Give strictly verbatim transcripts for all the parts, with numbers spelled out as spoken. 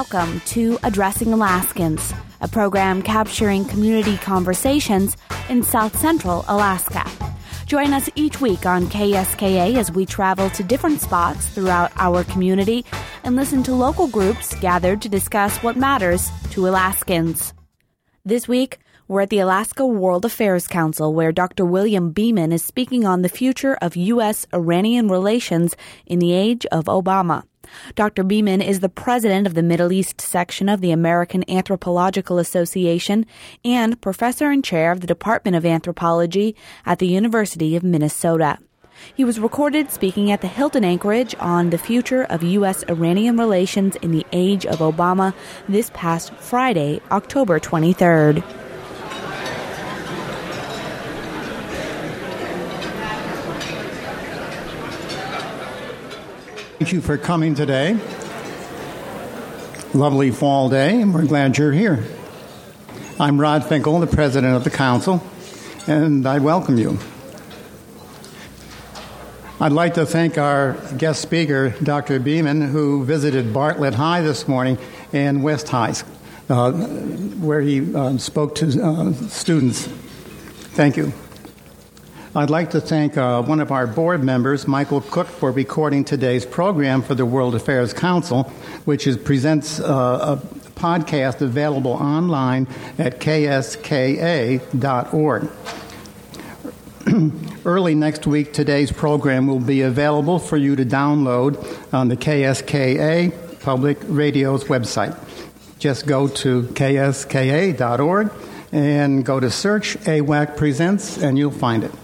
Welcome to Addressing Alaskans, a program capturing community conversations in South Central Alaska. Join us each week on K S K A as we travel to different spots throughout our community and listen to local groups gathered to discuss what matters to Alaskans. This week, we're at the Alaska World Affairs Council, where Doctor William Beeman is speaking on the future of U S Iranian relations in the age of Obama. Doctor Beeman is the president of the Middle East section of the American Anthropological Association and professor and chair of the Department of Anthropology at the University of Minnesota. He was recorded speaking at the Hilton Anchorage on the future of U S Iranian relations in the age of Obama this past Friday, October twenty-third. Thank you for coming today. Lovely fall day, and we're glad you're here. I'm Rod Finkel, the president of the council, and I welcome you. I'd like to thank our guest speaker, Doctor Beeman, who visited Bartlett High this morning and West High, uh, where he uh, spoke to uh, students. Thank you. I'd like to thank uh, one of our board members, Michael Cook, for recording today's program for the World Affairs Council, which is, presents uh, a podcast available online at K S K A dot org. Early next week, today's program will be available for you to download on the K S K A Public Radio's website. Just go to K S K A dot org and go to search A W A C Presents, and you'll find it.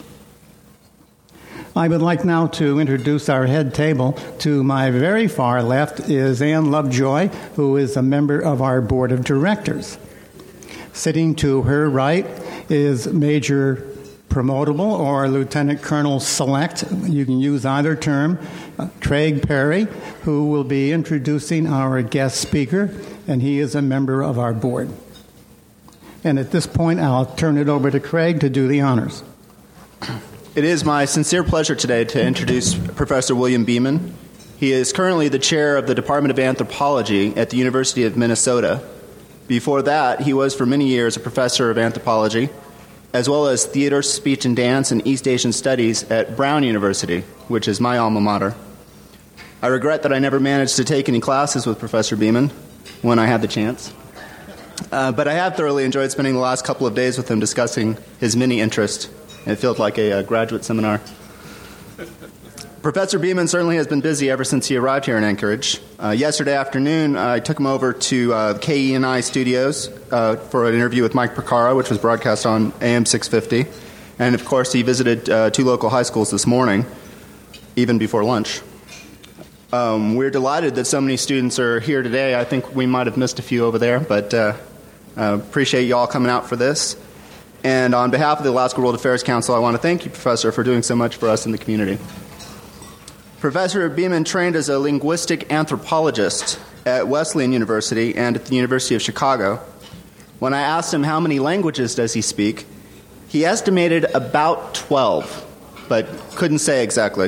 I would like now to introduce our head table. To my very far left is Ann Lovejoy, who is a member of our board of directors. Sitting to her right is Major Promotable or Lieutenant Colonel Select. You can use either term. Uh, Craig Perry, who will be introducing our guest speaker, and he is a member of our board. And at this point, I'll turn it over to Craig to do the honors. It is my sincere pleasure today to introduce Professor William Beeman. He is currently the chair of the Department of Anthropology at the University of Minnesota. Before that, he was for many years a professor of anthropology, as well as theater, speech and dance, and East Asian studies at Brown University, which is my alma mater. I regret that I never managed to take any classes with Professor Beeman when I had the chance. Uh, but I have thoroughly enjoyed spending the last couple of days with him discussing his many interests. It felt like a, a graduate seminar. Professor Beeman certainly has been busy ever since he arrived here in Anchorage. Uh, yesterday afternoon, I took him over to uh, K E N I studios uh, for an interview with Mike Percara, which was broadcast on A M six fifty. And, of course, he visited uh, two local high schools this morning, even before lunch. Um, we're delighted that so many students are here today. I think we might have missed a few over there, but uh, uh, appreciate you all coming out for this. And on behalf of the Alaska World Affairs Council, I want to thank you, Professor, for doing so much for us in the community. Professor Beeman trained as a linguistic anthropologist at Wesleyan University and at the University of Chicago. When I asked him how many languages does he speak, he estimated about twelve, but couldn't say exactly.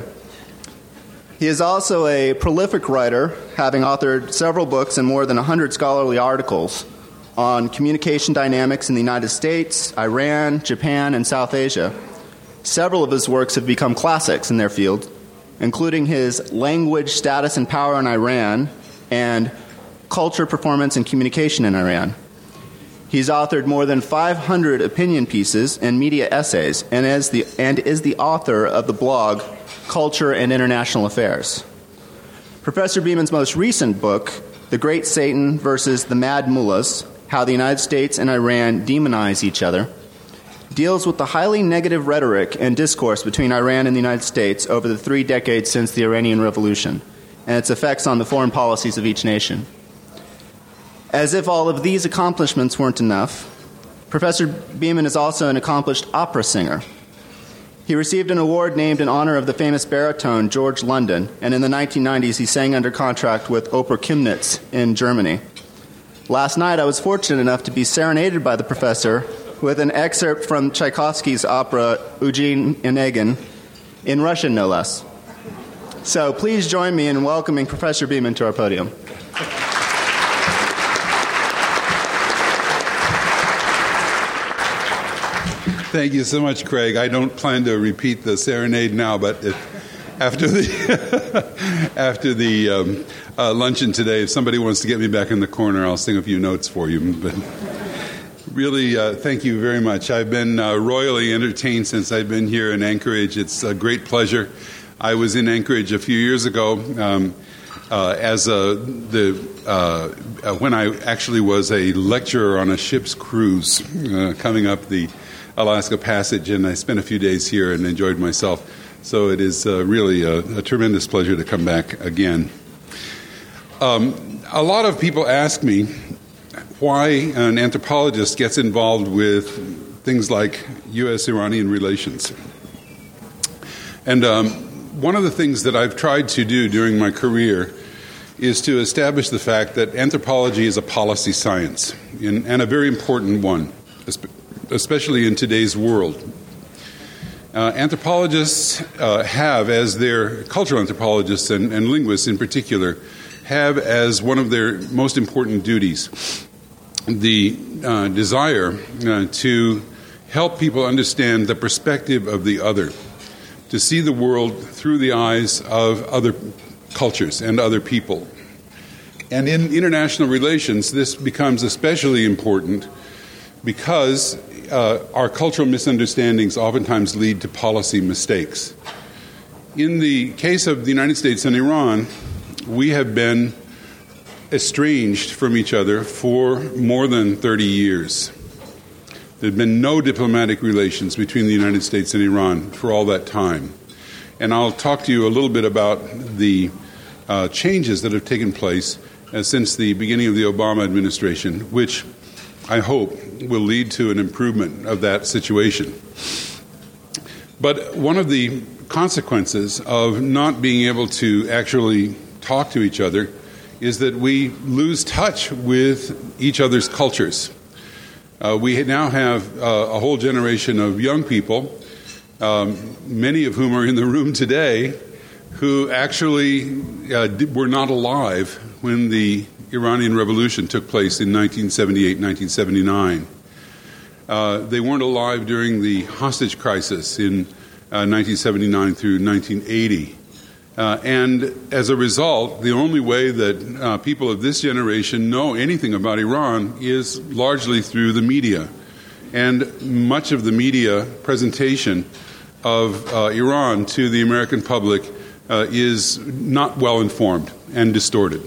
He is also a prolific writer, having authored several books and more than one hundred scholarly articles on communication dynamics in the United States, Iran, Japan, and South Asia. Several of his works have become classics in their field, including his Language, Status, and Power in Iran and Culture, Performance, and Communication in Iran. He's authored more than five hundred opinion pieces and media essays, and is the, and is the author of the blog Culture and International Affairs. Professor Beeman's most recent book, The Great Satan versus the Mad Mullahs, How the United States and Iran Demonize Each Other, deals with the highly negative rhetoric and discourse between Iran and the United States over the three decades since the Iranian Revolution and its effects on the foreign policies of each nation. As if all of these accomplishments weren't enough, Professor Beeman is also an accomplished opera singer. He received an award named in honor of the famous baritone George London, and in the nineteen nineties he sang under contract with Oper Chemnitz in Germany. Last night I was fortunate enough to be serenaded by the professor with an excerpt from Tchaikovsky's opera Eugene Onegin, in Russian no less. So please join me in welcoming Professor Beeman to our podium. Thank you so much, Craig. I don't plan to repeat the serenade now, but if, after the after the um, uh, luncheon today, if somebody wants to get me back in the corner, I'll sing a few notes for you. But really, uh, thank you very much. I've been uh, royally entertained since I've been here in Anchorage. It's a great pleasure. I was in Anchorage a few years ago um, uh, as a, the uh, when I actually was a lecturer on a ship's cruise uh, coming up the Alaska Passage, and I spent a few days here and enjoyed myself. So it is uh, really a, a tremendous pleasure to come back again. Um, a lot of people ask me why an anthropologist gets involved with things like U S Iranian relations. And um, one of the things that I've tried to do during my career is to establish the fact that anthropology is a policy science, and, and a very important one, especially in today's world. Uh, anthropologists uh, have, as their cultural anthropologists and, and linguists in particular, have as one of their most important duties the uh, desire uh, to help people understand the perspective of the other, to see the world through the eyes of other cultures and other people. And in international relations, this becomes especially important because uh, our cultural misunderstandings oftentimes lead to policy mistakes. In the case of the United States and Iran, we have been estranged from each other for more than thirty years. There have been no diplomatic relations between the United States and Iran for all that time. And I'll talk to you a little bit about the uh, changes that have taken place uh, since the beginning of the Obama administration, which I hope will lead to an improvement of that situation. But one of the consequences of not being able to actually talk to each other is that we lose touch with each other's cultures. Uh, we now have uh, a whole generation of young people, um, many of whom are in the room today, who actually uh, were not alive when the Iranian Revolution took place in nineteen seventy-eight, nineteen seventy-nine. Uh, they weren't alive during the hostage crisis in uh, nineteen seventy-nine through nineteen eighty. Uh, and as a result, the only way that uh, people of this generation know anything about Iran is largely through the media. And much of the media presentation of uh, Iran to the American public uh, is not well informed and distorted.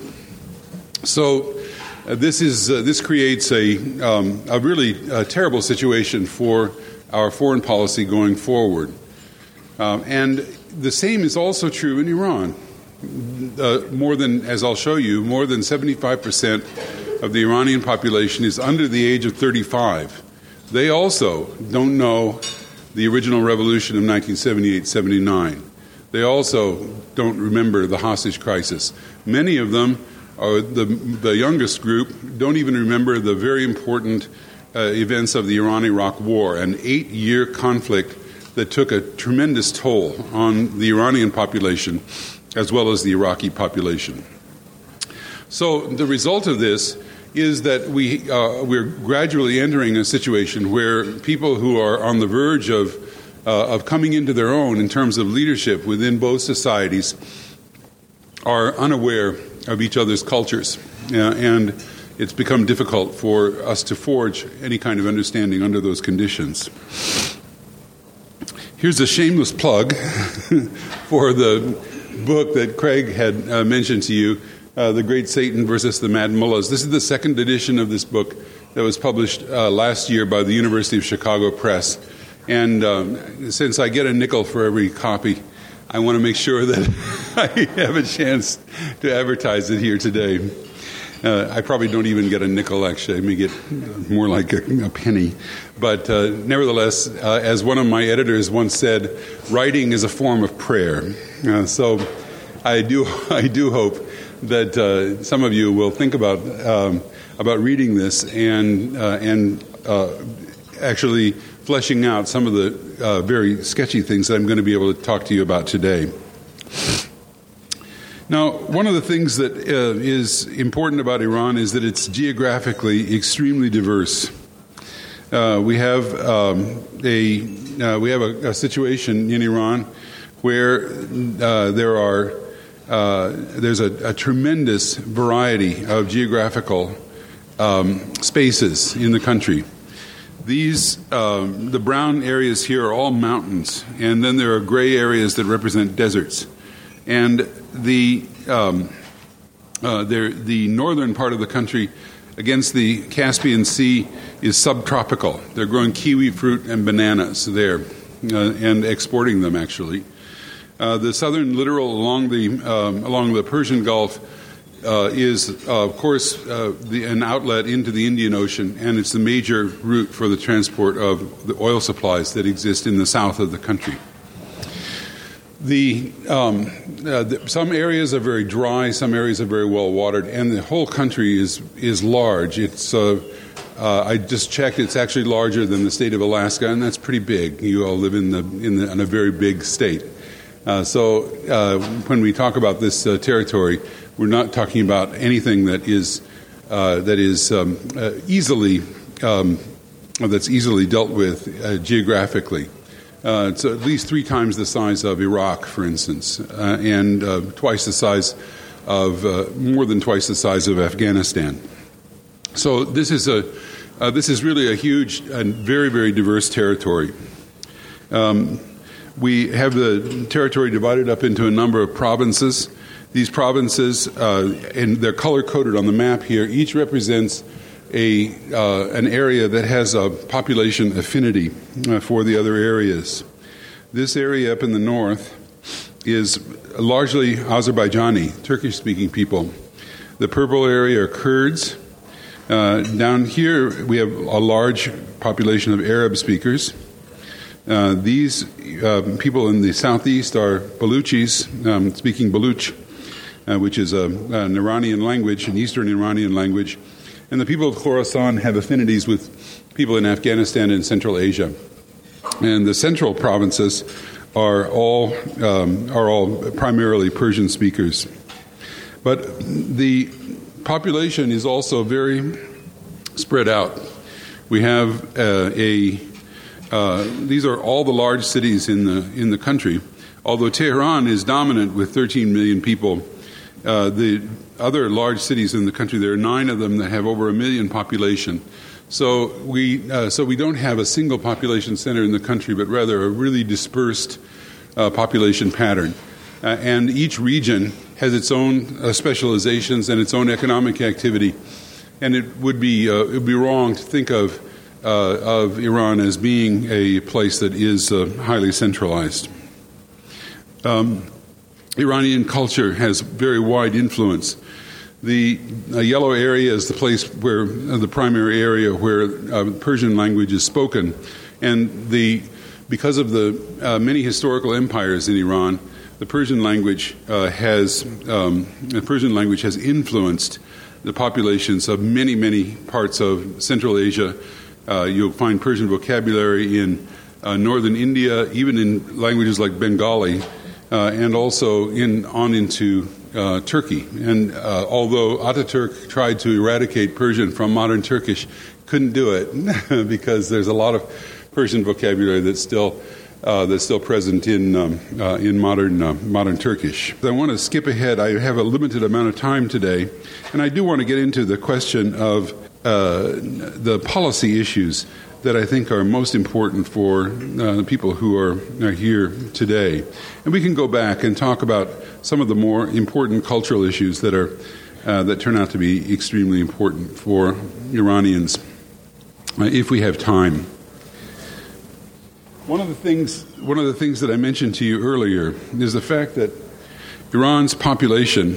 So uh, this is uh, this creates a um, a really uh, terrible situation for our foreign policy going forward. Um, and the same is also true in Iran. Uh, more than, as I'll show you, more than seventy-five percent of the Iranian population is under the age of thirty-five. They also don't know the original revolution of nineteen seventy-eight seventy-nine. They also don't remember the hostage crisis. Many of them, or the, the youngest group, don't even remember the very important uh, events of the Iran-Iraq War, an eight-year conflict that took a tremendous toll on the Iranian population as well as the Iraqi population. So the result of this is that we, uh, we're gradually entering a situation where people who are on the verge of, uh, of coming into their own in terms of leadership within both societies are unaware of each other's cultures. Uh, and it's become difficult for us to forge any kind of understanding under those conditions. Here's a shameless plug for the book that Craig had uh, mentioned to you, uh, The Great Satan versus the Mad Mullahs. This is the second edition of this book that was published uh, last year by the University of Chicago Press. And um, since I get a nickel for every copy, I want to make sure that I have a chance to advertise it here today. Uh, I probably don't even get a nickel, actually. I may get more like a, a penny. But uh, nevertheless, uh, as one of my editors once said, writing is a form of prayer. Uh, so I do I do hope that uh, some of you will think about um, about reading this and, uh, and uh, actually fleshing out some of the uh, very sketchy things that I'm going to be able to talk to you about today. Now, one of the things that uh, is important about Iran is that it's geographically extremely diverse. Uh, we have um, a uh, we have a, a situation in Iran where uh, there are uh, there's a, a tremendous variety of geographical um, spaces in the country. These um, the brown areas here are all mountains, and then there are gray areas that represent deserts. And the um, uh, there, the northern part of the country, against the Caspian Sea, is subtropical. They're growing kiwi fruit and bananas there, uh, and exporting them actually. Uh, the southern littoral along the um, along the Persian Gulf uh, is, uh, of course, uh, the, an outlet into the Indian Ocean, and it's the major route for the transport of the oil supplies that exist in the south of the country. The, um, uh, the some areas are very dry, some areas are very well watered, and the whole country is is large. It's uh, uh, I just checked; it's actually larger than the state of Alaska, and that's pretty big. You all live in the in, the, in a very big state. Uh, so uh, when we talk about this uh, territory, we're not talking about anything that is uh, that is um, uh, easily um, that's easily dealt with uh, geographically. Uh, it's at least three times the size of Iraq, for instance, uh, and uh, twice the size of uh, more than twice the size of Afghanistan. So this is a uh, this is really a huge and very very diverse territory. Um, We have the territory divided up into a number of provinces. These provinces, uh, and they're color-coded on the map here, each represents a uh, an area that has a population affinity uh, for the other areas. This area up in the north is largely Azerbaijani, Turkish-speaking people. The purple area are Kurds. Uh, down here, we have a large population of Arab speakers. Uh, these uh, people in the southeast are Baluchis, um, speaking Baluch, uh, which is a, an Iranian language, an Eastern Iranian language. And the people of Khorasan have affinities with people in Afghanistan and Central Asia. And the central provinces are all um, are all primarily Persian speakers. But the population is also very spread out. We have uh, a Uh, these are all the large cities in the in the country. Although Tehran is dominant with thirteen million people, uh, the other large cities in the country, there are nine of them that have over a million population. So we uh, so we don't have a single population center in the country, but rather a really dispersed uh, population pattern. Uh, and each region has its own uh, specializations and its own economic activity. And it would be uh, it would be wrong to think of Uh, of Iran as being a place that is uh, highly centralized. Um, Iranian culture has very wide influence. The uh, yellow area is the place where uh, the primary area where uh, Persian language is spoken, and the because of the uh, many historical empires in Iran, the Persian language uh, has um, the Persian language has influenced the populations of many many parts of Central Asia. Uh, you'll find Persian vocabulary in uh, northern India, even in languages like Bengali, uh, and also in on into uh, Turkey. And uh, although Ataturk tried to eradicate Persian from modern Turkish, couldn't do it because there's a lot of Persian vocabulary that's still uh, that's still present in um, uh, in modern uh, modern Turkish. I want to skip ahead. I have a limited amount of time today, and I do want to get into the question of Uh, the policy issues that I think are most important for uh, the people who are, are here today. And we can go back and talk about some of the more important cultural issues that are uh, that turn out to be extremely important for Iranians, uh, if we have time. One of the things one of the things that I mentioned to you earlier is the fact that Iran's population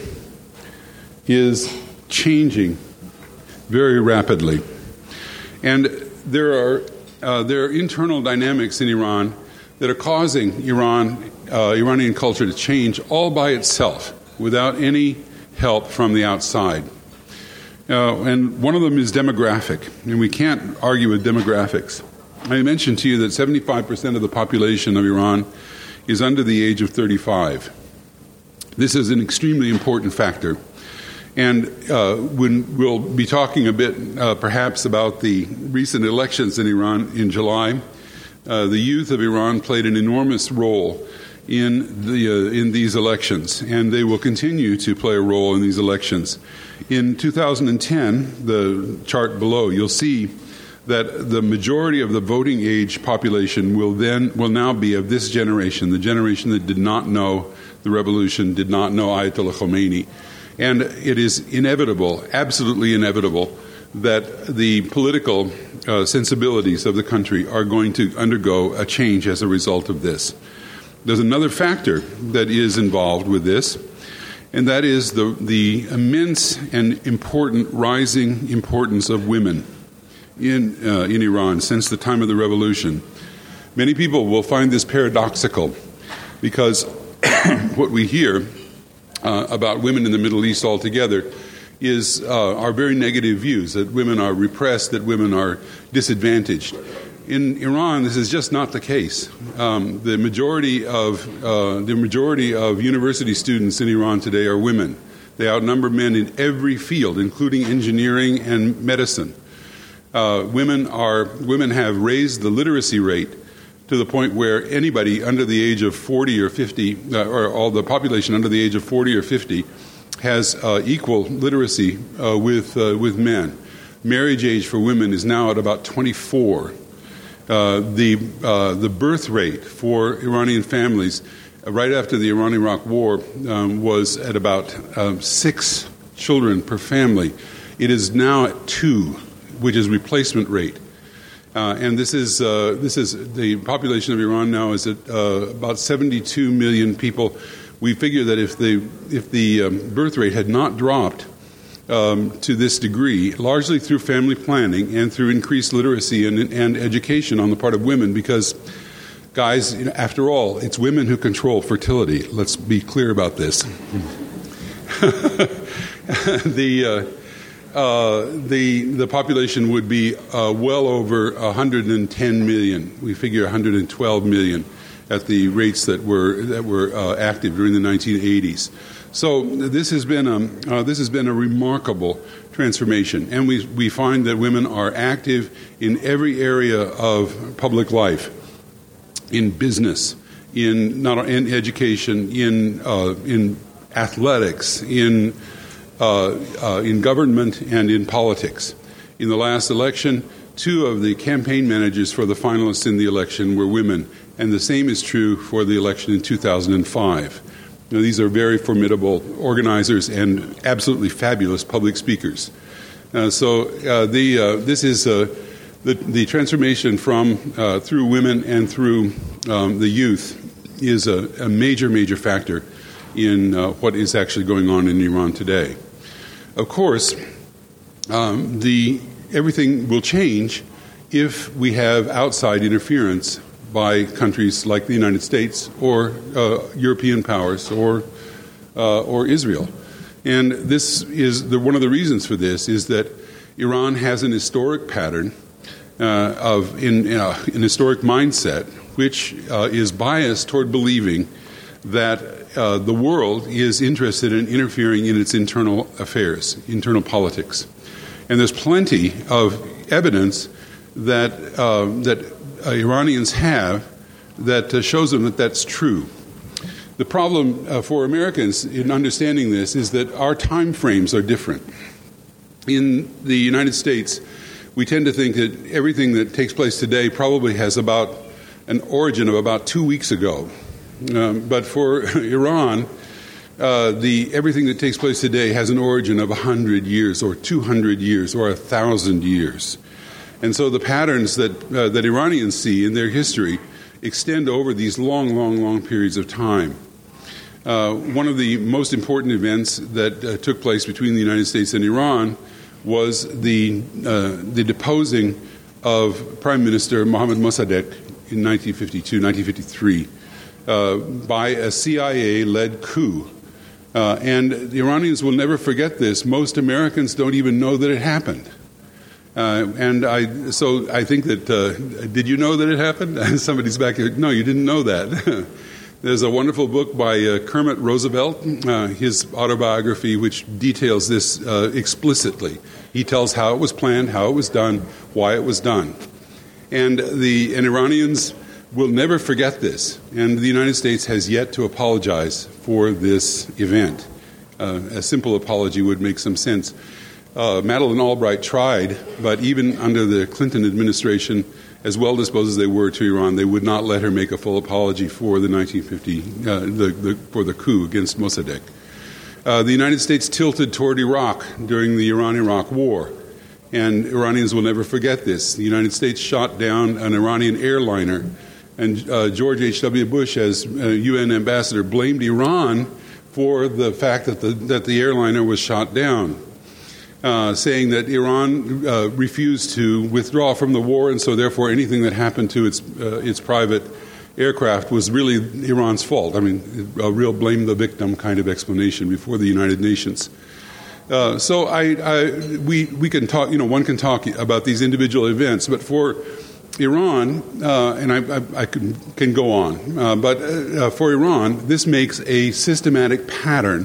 is changing very rapidly, and there are uh, there are internal dynamics in Iran that are causing Iran uh, Iranian culture to change all by itself without any help from the outside. Uh, and one of them is demographic, and we can't argue with demographics. I mentioned to you that seventy-five percent of the population of Iran is under the age of thirty-five. This is an extremely important factor. And uh, when we'll be talking a bit, uh, perhaps, about the recent elections in Iran in July, uh, the youth of Iran played an enormous role in the uh, in these elections, and they will continue to play a role in these elections. In two thousand ten, the chart below, you'll see that the majority of the voting age population will then will now be of this generation, the generation that did not know the revolution, did not know Ayatollah Khomeini. And it is inevitable, absolutely inevitable, that the political uh, sensibilities of the country are going to undergo a change as a result of this. There's another factor that is involved with this, and that is the, the immense and important rising importance of women in, uh, in Iran since the time of the revolution. Many people will find this paradoxical because what we hear uh, about women in the Middle East altogether is uh, our very negative views, that women are repressed, that women are disadvantaged. In Iran, this is just not the case. Um, the majority of uh, the majority of university students in Iran today are women. They outnumber men in every field, including engineering and medicine. Uh, women are women have raised the literacy rate to the point where anybody under the age of forty or fifty, uh, or all the population under the age of forty or fifty, has uh, equal literacy uh, with uh, with men. Marriage age for women is now at about twenty-four. Uh, the uh, the birth rate for Iranian families uh, right after the Iran-Iraq War um, was at about uh, six children per family. It is now at two, which is replacement rate. Uh, and this is uh, this is the population of Iran now is at uh, about seventy-two million people. We figure that if the if the um, birth rate had not dropped um, to this degree, largely through family planning and through increased literacy and, and education on the part of women, because guys, you know, after all, it's women who control fertility. Let's be clear about this. the uh, Uh, the the population would be uh, well over one hundred ten million. We figure one hundred twelve million at the rates that were that were uh, active during the nineteen eighties. So this has been a uh, this has been a remarkable transformation, and we we find that women are active in every area of public life, in business, in not in education, in uh, in athletics, in Uh, uh, in government and in politics. In the last election, two of the campaign managers for the finalists in the election were women, and the same is true for the election in two thousand five. Now, these are very formidable organizers and absolutely fabulous public speakers. Uh, so uh, the uh, this is uh, the, the transformation from uh, through women and through um, the youth is a, a major, major factor in uh, what is actually going on in Iran today. Of course, um, the everything will change if we have outside interference by countries like the United States or uh, European powers or uh, or Israel. And this is the, one of the reasons for this is that Iran has an historic pattern uh, of in uh, an historic mindset which uh, is biased toward believing that Uh, the world is interested in interfering in its internal affairs, internal politics. And there's plenty of evidence that uh, that uh, Iranians have that uh, shows them that that's true. The problem uh, for Americans in understanding this is that our time frames are different. In the United States, we tend to think that everything that takes place today probably has about an origin of about two weeks ago. Um, but for Iran, uh, the everything that takes place today has an origin of one hundred years or two hundred years or one thousand years. And so the patterns that uh, that Iranians see in their history extend over these long, long, long periods of time. Uh, one of the most important events that uh, took place between the United States and Iran was the uh, the deposing of Prime Minister Mohammad Mossadegh in nineteen fifty-two, nineteen fifty-three. Uh, by a C I A-led coup. Uh, and the Iranians will never forget this. Most Americans don't even know that it happened. Uh, and I, so I think that, uh, did you know that it happened? Somebody's back here, no, you didn't know that. There's a wonderful book by uh, Kermit Roosevelt, uh, his autobiography, which details this uh, explicitly. He tells how it was planned, how it was done, why it was done. And the and Iranians will never forget this. And the United States has yet to apologize for this event. Uh, a simple apology would make some sense. Uh, Madeleine Albright tried, but even under the Clinton administration, as well disposed as they were to Iran, they would not let her make a full apology for the nineteen fifty uh, the, the, for the coup against Mossadegh. Uh, the United States tilted toward Iraq during the Iran-Iraq War, and Iranians will never forget this. The United States shot down an Iranian airliner, and uh, George H W. Bush, as uh, U N ambassador, blamed Iran for the fact that the that the airliner was shot down. Uh, saying that Iran uh, refused to withdraw from the war, and so therefore anything that happened to its uh, its private aircraft was really Iran's fault. I mean, a real blame the victim kind of explanation before the United Nations. Uh, so I, I, we we can talk. You know, one can talk about these individual events, but for Iran, uh, and I, I, I can, can go on, uh, but uh, for Iran, this makes a systematic pattern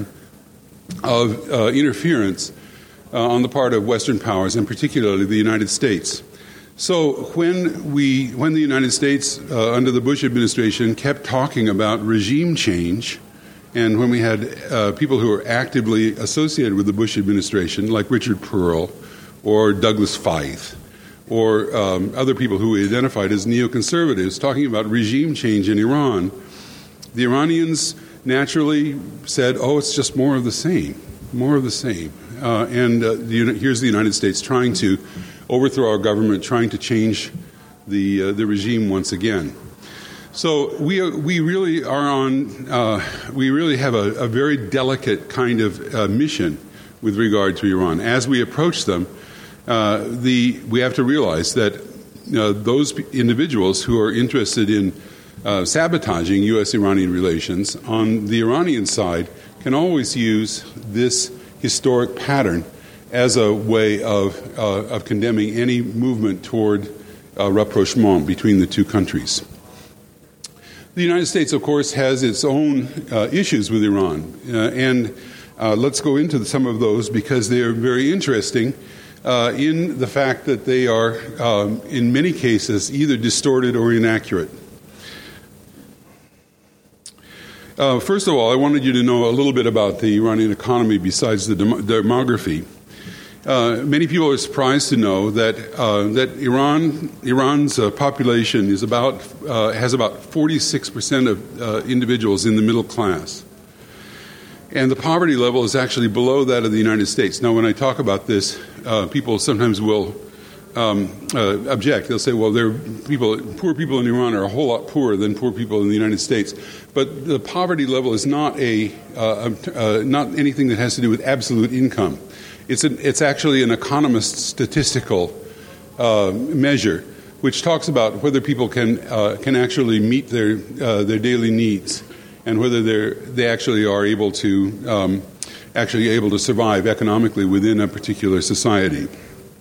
of uh, interference Uh, on the part of Western powers, and particularly the United States. So when we, when the United States, uh, under the Bush administration, kept talking about regime change, and when we had uh, people who were actively associated with the Bush administration, like Richard Pearl or Douglas Feith, or um, other people who we identified as neoconservatives, talking about regime change in Iran, the Iranians naturally said, oh, it's just more of the same, more of the same. Uh, and uh, the, here's the United States trying to overthrow our government, trying to change the uh, the regime once again. So we are, we really are on. Uh, we really have a, a very delicate kind of uh, mission with regard to Iran. As we approach them, uh, the we have to realize that uh, those individuals who are interested in uh, sabotaging U S Iranian relations on the Iranian side can always use this historic pattern as a way of uh, of condemning any movement toward uh, rapprochement between the two countries. The United States, of course, has its own uh, issues with Iran, uh, and uh, let's go into some of those because they are very interesting uh, in the fact that they are, um, in many cases, either distorted or inaccurate. Uh, first of all, I wanted you to know a little bit about the Iranian economy besides the dem- demography. Uh, many people are surprised to know that uh, that Iran Iran's uh, population is about uh, has about forty-six percent of uh, individuals in the middle class, and the poverty level is actually below that of the United States. Now, when I talk about this, uh, people sometimes will Um, uh, object. They'll say, well, there people, poor people in Iran are a whole lot poorer than poor people in the United States. But the poverty level is not a uh, uh, not anything that has to do with absolute income. It's an, it's actually an economist's statistical uh, measure, which talks about whether people can uh, can actually meet their uh, their daily needs and whether they they actually are able to um, actually able to survive economically within a particular society.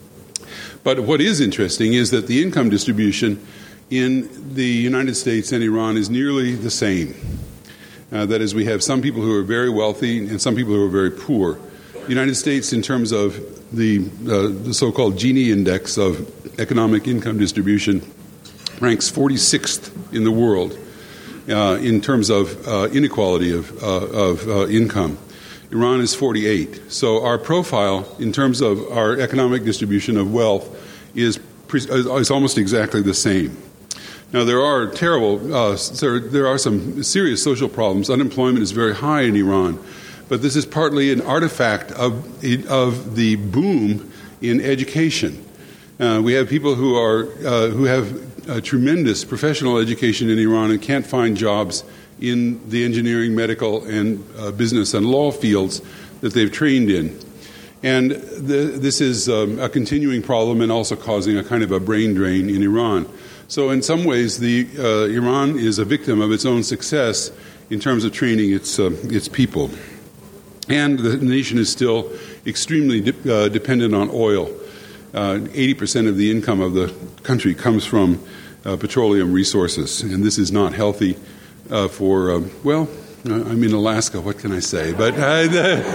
But what is interesting is that the income distribution in the United States and Iran is nearly the same. Uh, that is, we have some people who are very wealthy and some people who are very poor. The United States, in terms of the, uh, the so-called Gini index of economic income distribution, ranks forty-sixth in the world uh, in terms of uh, inequality of, uh, of uh, income. Iran is forty-eight. So our profile in terms of our economic distribution of wealth is is almost exactly the same. Now, there are terrible, uh, there, there are some serious social problems. Unemployment is very high in Iran, but this is partly an artifact of of the boom in education. Uh, we have people who are uh, who have a tremendous professional education in Iran and can't find jobs in the engineering, medical, and uh, business and law fields that they've trained in. And the, this is um, a continuing problem and also causing a kind of a brain drain in Iran. So in some ways, the uh, Iran is a victim of its own success in terms of training its uh, its people. And the nation is still extremely de- uh, dependent on oil. Uh, eighty percent of the income of the country comes from uh, petroleum resources, and this is not healthy uh, for um, well, I'm in Alaska. What can I say? But, uh,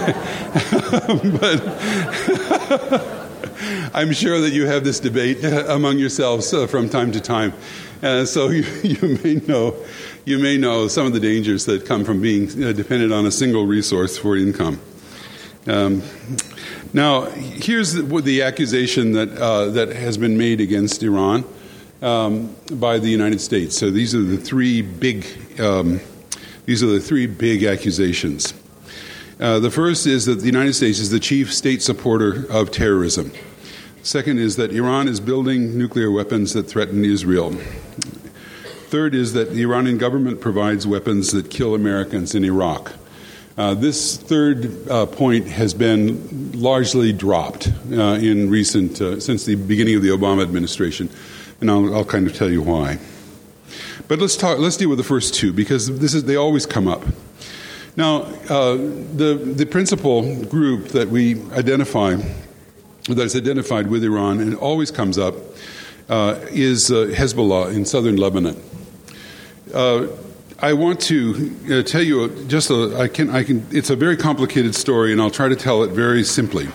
but I'm sure that you have this debate among yourselves uh, from time to time. Uh, so you, you may know you may know some of the dangers that come from being uh, dependent on a single resource for income. Um, now, here's the, the accusation that uh, that has been made against Iran um, by the United States. So these are the three big um, these are the three big accusations. Uh, the first is that the United States is the chief state supporter of terrorism. Second is that Iran is building nuclear weapons that threaten Israel. Third is that the Iranian government provides weapons that kill Americans in Iraq. Uh, this third uh, point has been largely dropped uh, in recent, uh, since the beginning of the Obama administration, and I'll, I'll kind of tell you why. But let's talk. Let's deal with the first two because this is they always come up. Now, uh, the the principal group that we identify, that's identified with Iran and always comes up, uh, is uh, Hezbollah in southern Lebanon. Uh, I want to uh, tell you just a, I can I can it's a very complicated story, and I'll try to tell it very simply.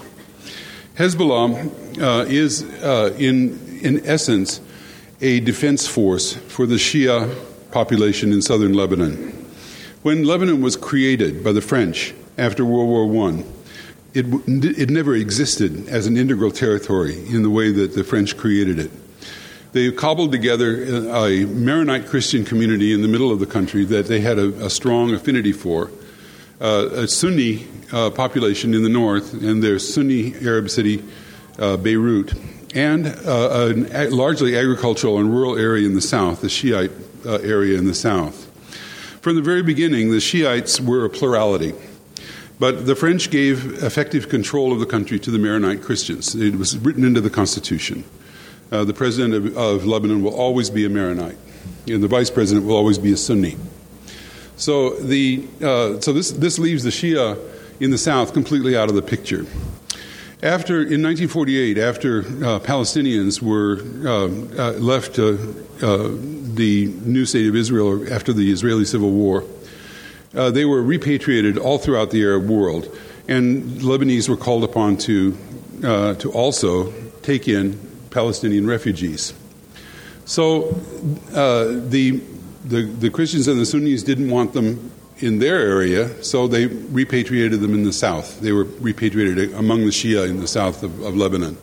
Hezbollah uh, is uh, in in essence a defense force for the Shia population in southern Lebanon. When Lebanon was created by the French after World War One, it it never existed as an integral territory in the way that the French created it. They cobbled together a Maronite Christian community in the middle of the country that they had a, a strong affinity for, uh, a Sunni uh, population in the north, and their Sunni Arab city, uh, Beirut, and uh, a largely agricultural and rural area in the south, the Shiite uh, area in the south. From the very beginning, the Shiites were a plurality, but the French gave effective control of the country to the Maronite Christians. It was written into the Constitution. Uh, the president of, of Lebanon will always be a Maronite, and the vice president will always be a Sunni. So the uh, so this this leaves the Shia in the south completely out of the picture. After in nineteen forty-eight, after uh, Palestinians were uh, uh, left uh, uh, the new state of Israel, or after the Israeli Civil War, uh, they were repatriated all throughout the Arab world, and Lebanese were called upon to uh, to also take in Palestinian refugees. So uh, the, the the Christians and the Sunnis didn't want them in their area, so they repatriated them in the south. They were repatriated among the Shia in the south of, of Lebanon.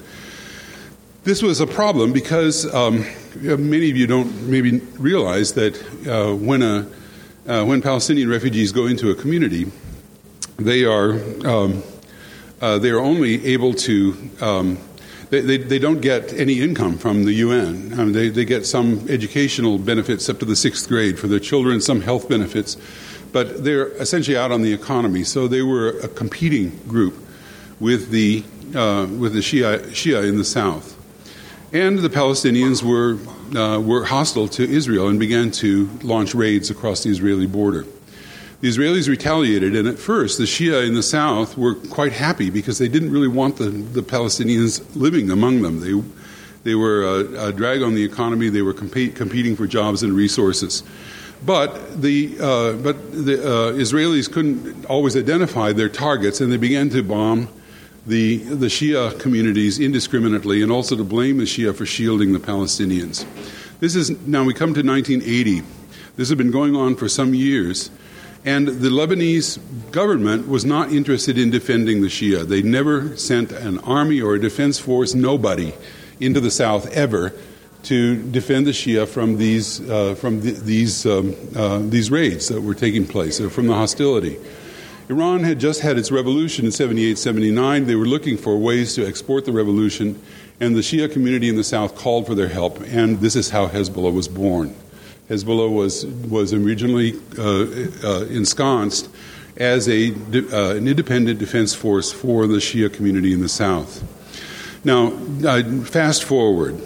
This was a problem because um, many of you don't maybe realize that uh, when a uh, when Palestinian refugees go into a community, they are um, uh, they are only able to um, They, they, they don't get any income from the U N. I mean, they, they get some educational benefits up to the sixth grade for their children, some health benefits, but they're essentially out on the economy. So they were a competing group with the uh, with the Shia, Shia in the south, and the Palestinians were uh, were hostile to Israel and began to launch raids across the Israeli border. The Israelis retaliated, and at first the Shia in the south were quite happy because they didn't really want the, the Palestinians living among them. They they were a, a drag on the economy. They were compete, competing for jobs and resources. But the uh, but the uh, Israelis couldn't always identify their targets, and they began to bomb the the Shia communities indiscriminately, and also to blame the Shia for shielding the Palestinians. This is now we come to nineteen eighty. This has been going on for some years. And the Lebanese government was not interested in defending the Shia. They never sent an army or a defense force, nobody, into the south ever to defend the Shia from these uh, from the, these um, uh, these raids that were taking place, or from the hostility. Iran had just had its revolution in seventy-eight seventy-nine. They were looking for ways to export the revolution, and the Shia community in the south called for their help, and this is how Hezbollah was born. Hezbollah was was originally uh, uh, ensconced as a uh, an independent defense force for the Shia community in the south. Now, uh, fast forward,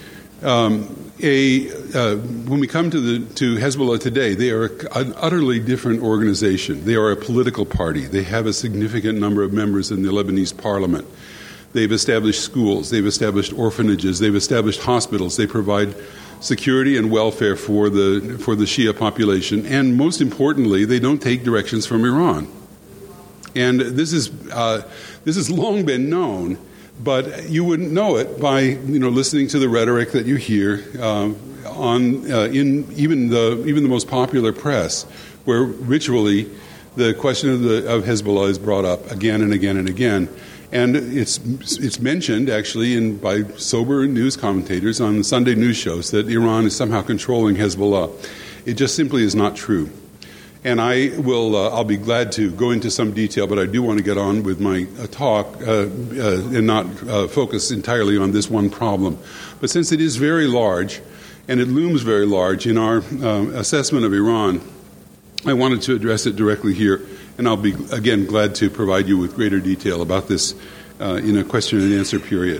um, a uh, when we come to the to Hezbollah today, they are an utterly different organization. They are a political party. They have a significant number of members in the Lebanese parliament. They've established schools. They've established orphanages. They've established hospitals. They provide security and welfare for the for the Shia population, and most importantly, they don't take directions from Iran. And this is uh, this has long been known, but you wouldn't know it by you know listening to the rhetoric that you hear uh, on uh, in even the even the most popular press, where ritually the question of the of Hezbollah is brought up again and again and again. And it's it's mentioned, actually, in by sober news commentators on the Sunday news shows that Iran is somehow controlling Hezbollah. It just simply is not true. And I will uh, I'll be glad to go into some detail, but I do want to get on with my uh, talk uh, uh, and not uh, focus entirely on this one problem. But since it is very large, and it looms very large in our uh, assessment of Iran, I wanted to address it directly here. And I'll be, again, glad to provide you with greater detail about this uh, in a question and answer period.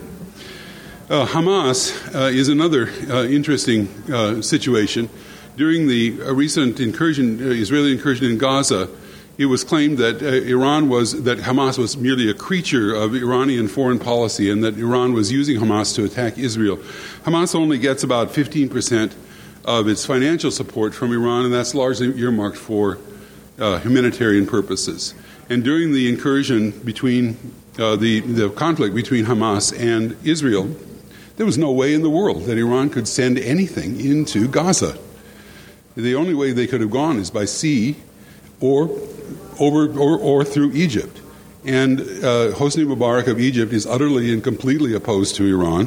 Uh, Hamas uh, is another uh, interesting uh, situation. During the uh, recent incursion, uh, Israeli incursion in Gaza, it was claimed that uh, Iran was, that Hamas was merely a creature of Iranian foreign policy and that Iran was using Hamas to attack Israel. Hamas only gets about fifteen percent of its financial support from Iran, and that's largely earmarked for Uh, humanitarian purposes. And during the incursion between uh, the, the conflict between Hamas and Israel, there was no way in the world that Iran could send anything into Gaza. The only way they could have gone is by sea or over or, or through Egypt. And uh, Hosni Mubarak of Egypt is utterly and completely opposed to Iran,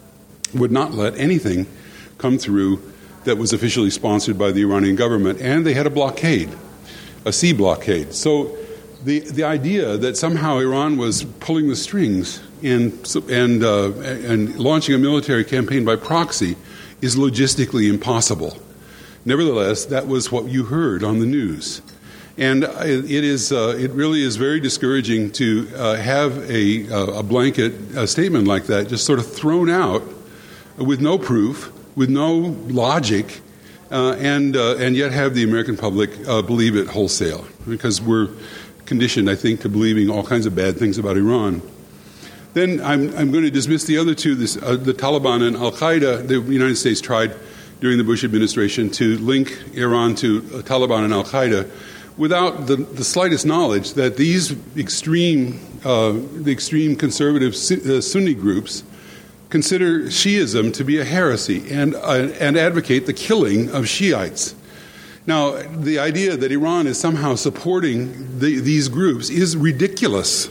would not let anything come through that was officially sponsored by the Iranian government, and they had a blockade. A sea blockade. So the the idea that somehow Iran was pulling the strings and and uh, and launching a military campaign by proxy is logistically impossible. Nevertheless, that was what you heard on the news, and it is uh, it really is very discouraging to uh, have a a blanket a statement like that just sort of thrown out with no proof, with no logic. Uh, and uh, and yet have the American public uh, believe it wholesale, because we're conditioned, I think, to believing all kinds of bad things about Iran. Then I'm I'm going to dismiss the other two. This, uh, the Taliban and Al Qaeda. The United States tried during the Bush administration to link Iran to uh, Taliban and Al Qaeda, without the, the slightest knowledge that these extreme uh, the extreme conservative uh, Sunni groups consider Shiism to be a heresy and uh, and advocate the killing of Shiites. Now, the idea that Iran is somehow supporting the, these groups is ridiculous,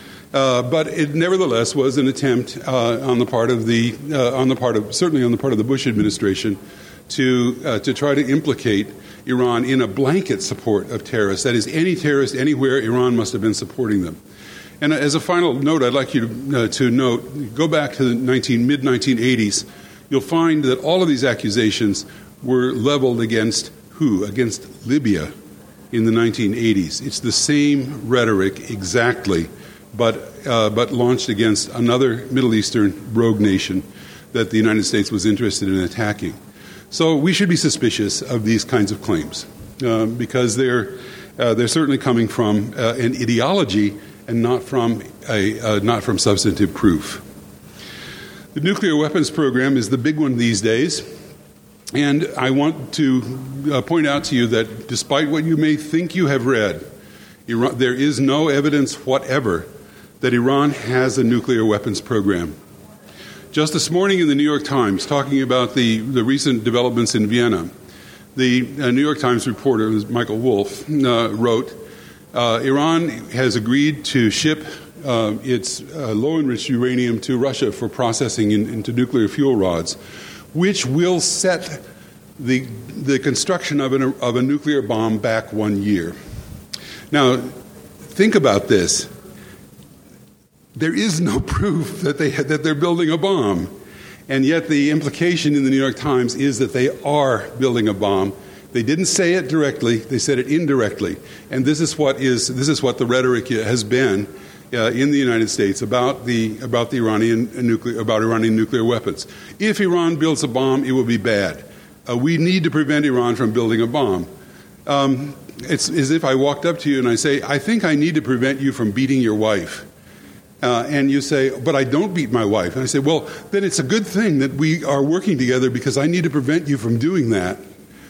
uh, but it nevertheless was an attempt uh, on the part of the uh, on the part of certainly on the part of the Bush administration to uh, to try to implicate Iran in a blanket support of terrorists. That is, any terrorist anywhere, Iran must have been supporting them. And as a final note, I'd like you to, uh, to note, go back to the mid nineteen eighties, you'll find that all of these accusations were leveled against who? Against Libya in the nineteen eighties. It's the same rhetoric exactly, but uh, but launched against another Middle Eastern rogue nation that the United States was interested in attacking. So we should be suspicious of these kinds of claims uh, because they're uh, they're certainly coming from uh, an ideology and not from a uh, not from substantive proof. The nuclear weapons program is the big one these days, and I want to uh, point out to you that despite what you may think you have read, Iran, there is no evidence whatever that Iran has a nuclear weapons program. Just this morning in the New York Times, talking about the, the recent developments in Vienna, the uh, New York Times reporter, Michael Wolff, uh, wrote, Uh, Iran has agreed to ship uh, its uh, low-enriched uranium to Russia for processing in, into nuclear fuel rods, which will set the the construction of, an, of a nuclear bomb back one year. Now, think about this. There is no proof that they that they're building a bomb, and yet the implication in the New York Times is that they are building a bomb. They didn't say it directly; they said it indirectly, and this is what is this is what the rhetoric has been uh, in the United States about the about the Iranian nuclear about Iranian nuclear weapons. If Iran builds a bomb, it will be bad. Uh, we need to prevent Iran from building a bomb. Um, it's as if I walked up to you and I say, "I think I need to prevent you from beating your wife." Uh, and you say, but I don't beat my wife. And I say, well, then it's a good thing that we are working together because I need to prevent you from doing that.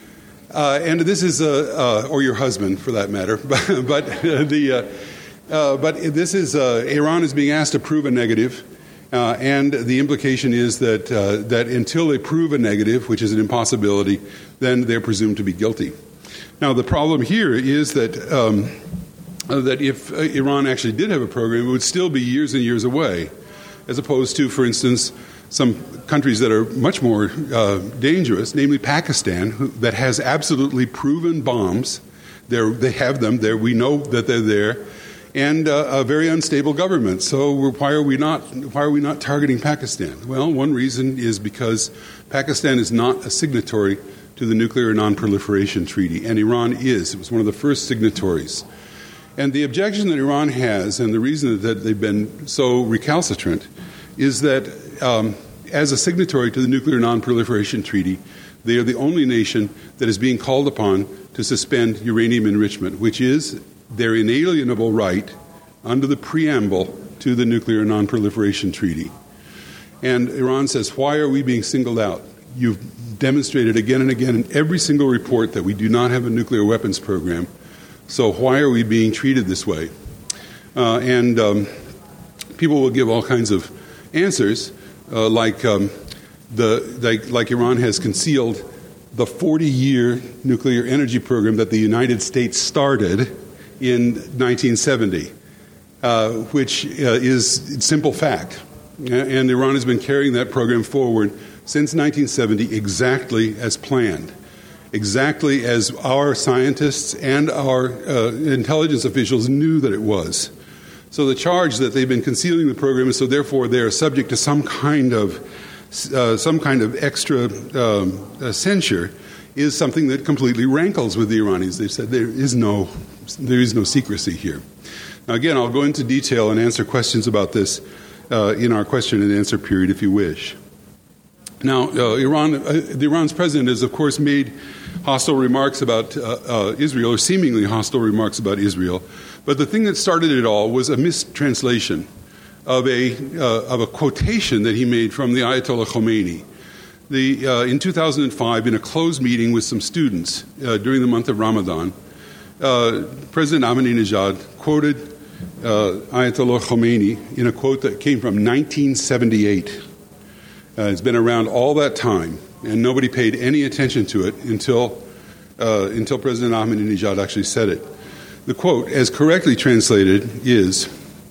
Uh, and this is, uh, uh, or your husband for that matter, but, but uh, the, uh, uh, but this is, uh, Iran is being asked to prove a negative, uh, and the implication is that uh, that until they prove a negative, which is an impossibility, then they're presumed to be guilty. Now, the problem here is that um, uh, that if uh, Iran actually did have a program, it would still be years and years away, as opposed to, for instance, some countries that are much more uh, dangerous, namely Pakistan, who, that has absolutely proven bombs. They're, they have them there. We know that they're there, and uh, a very unstable government. So why are we not? Why are we not targeting Pakistan? Well, one reason is because Pakistan is not a signatory to the Nuclear Non-Proliferation Treaty, and Iran is. It was one of the first signatories. And the objection that Iran has, and the reason that they've been so recalcitrant, is that um, as a signatory to the Nuclear Non-Proliferation Treaty, they are the only nation that is being called upon to suspend uranium enrichment, which is their inalienable right under the preamble to the Nuclear Non-Proliferation Treaty. And Iran says, why are we being singled out? You've demonstrated again and again in every single report that we do not have a nuclear weapons program, so why are we being treated this way? Uh, and um, people will give all kinds of answers, uh, like um, the like, like Iran has concealed the forty-year nuclear energy program that the United States started in nineteen seventy, uh, which uh, is simple fact. And Iran has been carrying that program forward since nineteen seventy exactly as planned, exactly as our scientists and our uh, intelligence officials knew that it was. So the charge that they've been concealing the program, and so therefore they are subject to some kind of uh, some kind of extra um, uh, censure, is something that completely rankles with the Iranians. They've said there is no there is no secrecy here. Now again, I'll go into detail and answer questions about this uh, in our question and answer period if you wish. Now, uh, Iran, uh, the Iran's president has, of course, made hostile remarks about uh, uh, Israel, or seemingly hostile remarks about Israel. But the thing that started it all was a mistranslation of a uh, of a quotation that he made from the Ayatollah Khomeini. The, uh, in two thousand five, in a closed meeting with some students uh, during the month of Ramadan, uh, President Ahmadinejad quoted uh, Ayatollah Khomeini in a quote that came from nineteen seventy-eight. Uh, it's been around all that time, and nobody paid any attention to it until uh, until President Ahmadinejad actually said it. The quote, as correctly translated, is,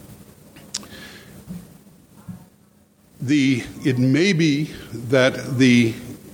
the it may be that the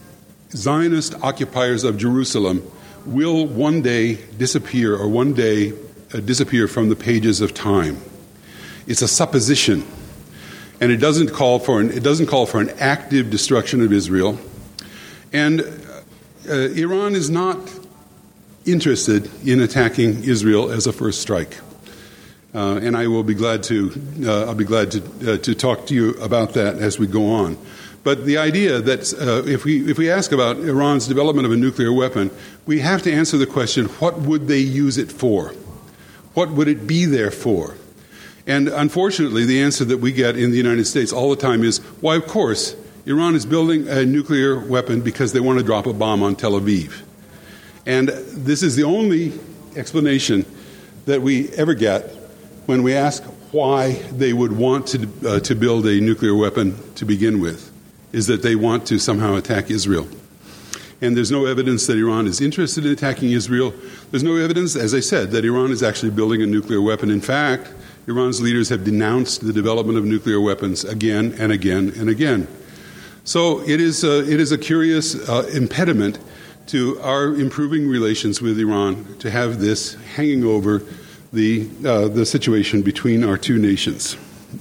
Zionist occupiers of Jerusalem will one day disappear, or one day uh, disappear from the pages of time. It's a supposition. And it doesn't call for an, it doesn't call for an active destruction of Israel. And uh, Iran is not interested in attacking Israel as a first strike. Uh, and I will be glad to uh, I'll be glad to uh, to talk to you about that as we go on. But the idea that uh, if we if we ask about Iran's development of a nuclear weapon, we have to answer the question: what would they use it for? What would it be there for? And unfortunately, the answer that we get in the United States all the time is, why, of course, Iran is building a nuclear weapon because they want to drop a bomb on Tel Aviv. And this is the only explanation that we ever get when we ask why they would want to, uh, to build a nuclear weapon to begin with, is that they want to somehow attack Israel. And there's no evidence that Iran is interested in attacking Israel. There's no evidence, as I said, that Iran is actually building a nuclear weapon. In fact, Iran's leaders have denounced the development of nuclear weapons again and again and again. So it is a, it is a curious uh, impediment to our improving relations with Iran to have this hanging over the uh, the situation between our two nations.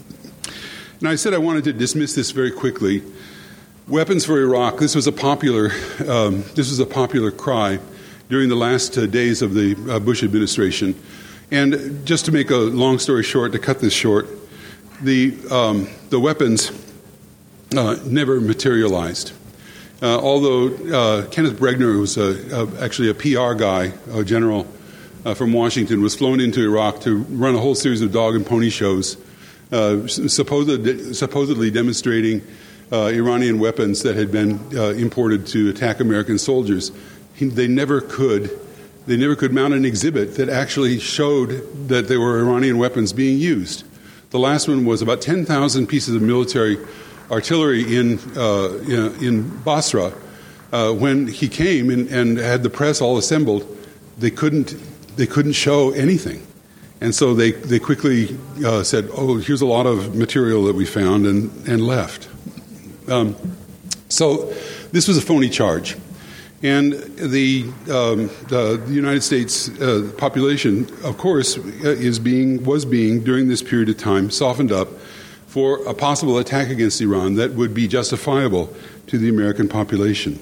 And I said I wanted to dismiss this very quickly. Weapons for Iraq. This was a popular um, this was a popular cry during the last uh, days of the uh, Bush administration. And just to make a long story short, to cut this short, the um, the weapons uh, never materialized. Uh, although uh, Kenneth Bregner, who was a, a, actually a P R guy, a general uh, from Washington, was flown into Iraq to run a whole series of dog and pony shows uh, supposed, supposedly demonstrating uh, Iranian weapons that had been uh, imported to attack American soldiers. He, they never could. They never could mount an exhibit that actually showed that there were Iranian weapons being used. The last one was about ten thousand pieces of military artillery in uh, in, in Basra. Uh, when he came and, and had the press all assembled, they couldn't they couldn't show anything, and so they they quickly uh, said, "Oh, here's a lot of material that we found," and and left. Um, so this was a phony charge. And the, um, the, the United States uh, population, of course, is being was being during this period of time softened up for a possible attack against Iran that would be justifiable to the American population.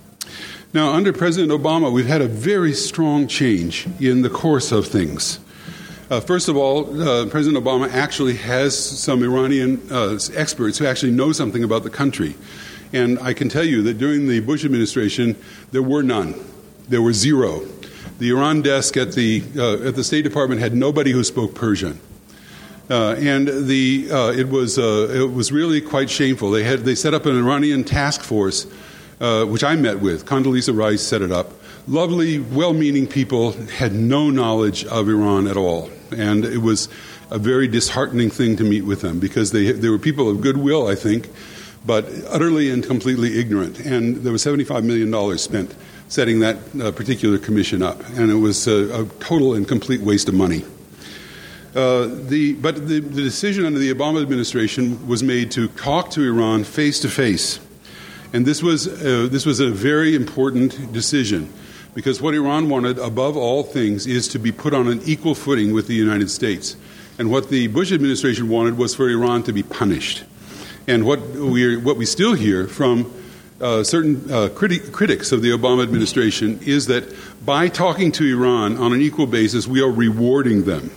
Now, under President Obama, we've had a very strong change in the course of things. Uh, first of all, uh, President Obama actually has some Iranian uh, experts who actually know something about the country. And I can tell you that during the Bush administration, there were none. There were zero. The Iran desk at the uh, at the State Department had nobody who spoke Persian, uh, and the uh, it was uh, it was really quite shameful. They had they set up an Iranian task force, uh, which I met with. Condoleezza Rice set it up. Lovely, well-meaning people had no knowledge of Iran at all, and it was a very disheartening thing to meet with them because they they were people of goodwill, I think, but utterly and completely ignorant. And there was seventy-five million dollars spent setting that uh, particular commission up, and it was a, a total and complete waste of money. Uh, the, but the, the decision under the Obama administration was made to talk to Iran face-to-face. And this was, uh, this was a very important decision, because what Iran wanted, above all things, is to be put on an equal footing with the United States. And what the Bush administration wanted was for Iran to be punished. And what we what we still hear from uh, certain uh, criti- critics of the Obama administration is that by talking to Iran on an equal basis, we are rewarding them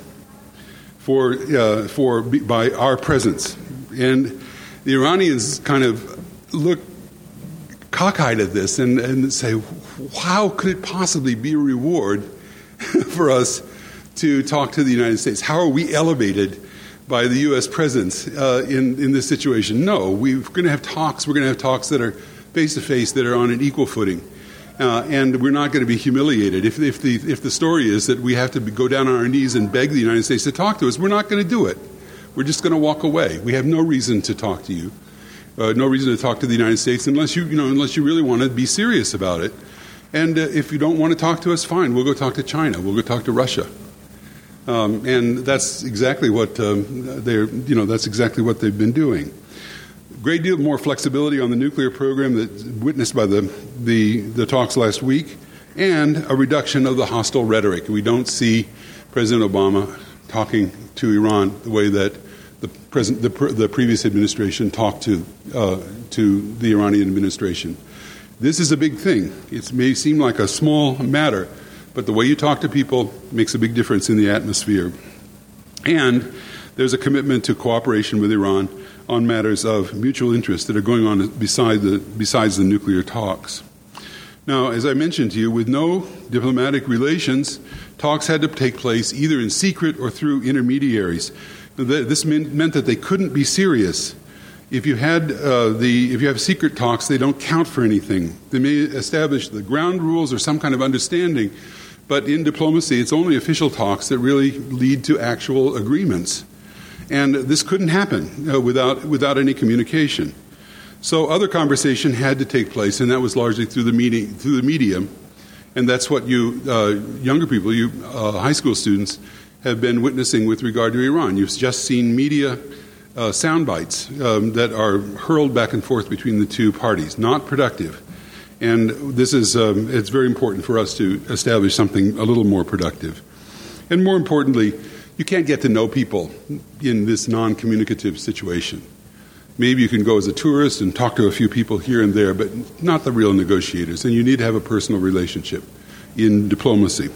for uh, for by our presence. And the Iranians kind of look cockeyed at this and, and say, "How could it possibly be a reward for us to talk to the United States? How are we elevated by the U S presence uh, in, in this situation?" No, we're going to have talks. We're going to have talks that are face-to-face, that are on an equal footing. Uh, and we're not going to be humiliated. If, if, the, if the story is that we have to be, go down on our knees and beg the United States to talk to us, we're not going to do it. We're just going to walk away. We have no reason to talk to you, uh, no reason to talk to the United States unless you, you know, unless you really want to be serious about it. And uh, if you don't want to talk to us, fine. We'll go talk to China. We'll go talk to Russia. Um, and that's exactly what um, they're, you know, that's exactly what they've been doing. A great deal more flexibility on the nuclear program that's witnessed by the, the the talks last week, and a reduction of the hostile rhetoric. We don't see President Obama talking to Iran the way that the present the, the previous administration talked to uh, to the Iranian administration. This is a big thing. It may seem like a small matter, but the way you talk to people makes a big difference in the atmosphere. And there's a commitment to cooperation with Iran on matters of mutual interest that are going on beside the, besides the nuclear talks. Now, as I mentioned to you, with no diplomatic relations, talks had to take place either in secret or through intermediaries. This meant that they couldn't be serious. If you had uh, the if you have secret talks, they don't count for anything. They may establish the ground rules or some kind of understanding, but in diplomacy, it's only official talks that really lead to actual agreements. And this couldn't happen uh, without without any communication. So other conversation had to take place, and that was largely through the media, through the media. And that's what you uh, younger people, you uh, high school students, have been witnessing with regard to Iran. You've just seen media uh, sound bites um, that are hurled back and forth between the two parties, not productive. And this is um, it's very important for us to establish something a little more productive. And more importantly, you can't get to know people in this non-communicative situation. Maybe you can go as a tourist and talk to a few people here and there, but not the real negotiators. And you need to have a personal relationship in diplomacy.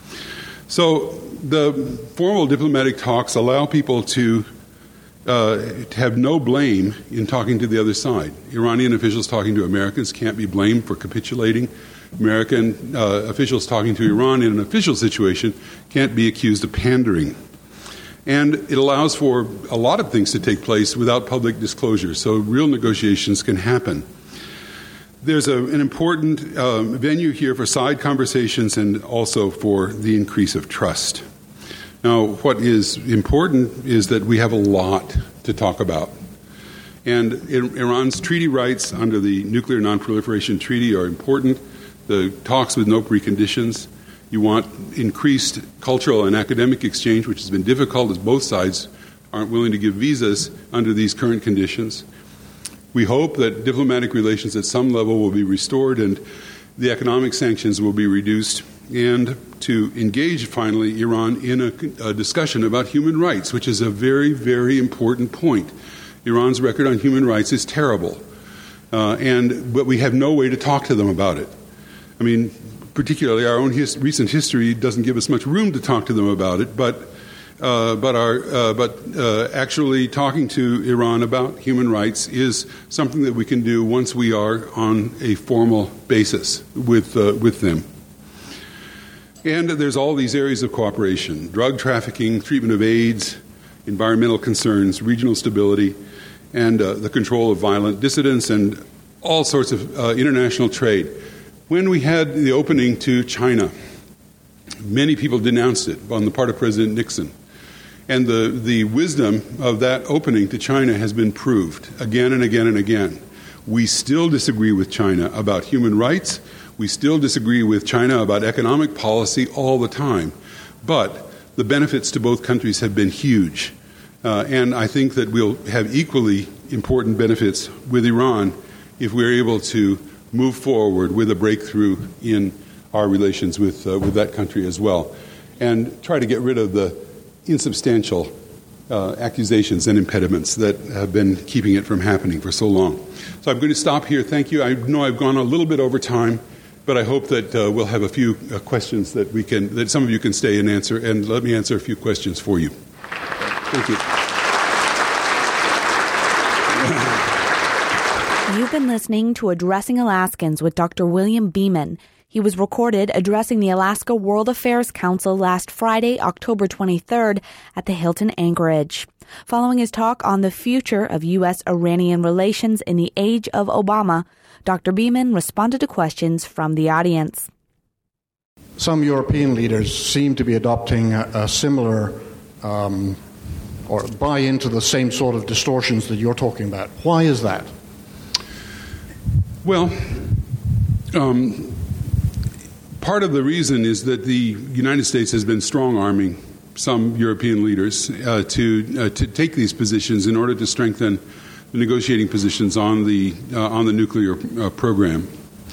So the formal diplomatic talks allow people to, uh, to have no blame in talking to the other side. Iranian officials talking to Americans can't be blamed for capitulating. American uh, officials talking to Iran in an official situation can't be accused of pandering. And it allows for a lot of things to take place without public disclosure, so real negotiations can happen. There's a, an important um, venue here for side conversations and also for the increase of trust. Now, what is important is that we have a lot to talk about. And Iran's treaty rights under the Nuclear Non-Proliferation Treaty are important. The talks with no preconditions. You want increased cultural and academic exchange, which has been difficult as both sides aren't willing to give visas under these current conditions. We hope that diplomatic relations at some level will be restored and the economic sanctions will be reduced, and to engage finally Iran in a, a discussion about human rights, which is a very, very important point. Iran's record on human rights is terrible, uh, and but we have no way to talk to them about it. I mean, particularly our own his, recent history doesn't give us much room to talk to them about it, but uh, but our uh, but uh, actually talking to Iran about human rights is something that we can do once we are on a formal basis with uh, with them. And there's all these areas of cooperation: drug trafficking, treatment of AIDS, environmental concerns, regional stability, and uh, the control of violent dissidents, and all sorts of uh, international trade. When we had the opening to China, many people denounced it on the part of President Nixon. And the, the wisdom of that opening to China has been proved again and again and again. We still disagree with China about human rights. We still disagree with China about economic policy all the time. But the benefits to both countries have been huge. Uh, and I think that we'll have equally important benefits with Iran if we're able to move forward with a breakthrough in our relations with uh, with that country as well, and try to get rid of the insubstantial uh, accusations and impediments that have been keeping it from happening for so long. So I'm going to stop here. Thank you. I know I've gone a little bit over time, but I hope that uh, we'll have a few uh, questions that we can that some of you can stay and answer, and let me answer a few questions for you. Thank you. You've been listening to Addressing Alaskans with Doctor William Beeman. He was recorded addressing the Alaska World Affairs Council last Friday, October twenty-third, at the Hilton Anchorage. Following his talk on the future of U S Iranian relations in the age of Obama, Doctor Beeman responded to questions from the audience. Some European leaders seem to be adopting a, a similar um, or buy into the same sort of distortions that you're talking about. Why is that? Well, um, part of the reason is that the United States has been strong-arming some European leaders uh, to uh, to take these positions in order to strengthen the negotiating positions on the uh, on the nuclear uh, program.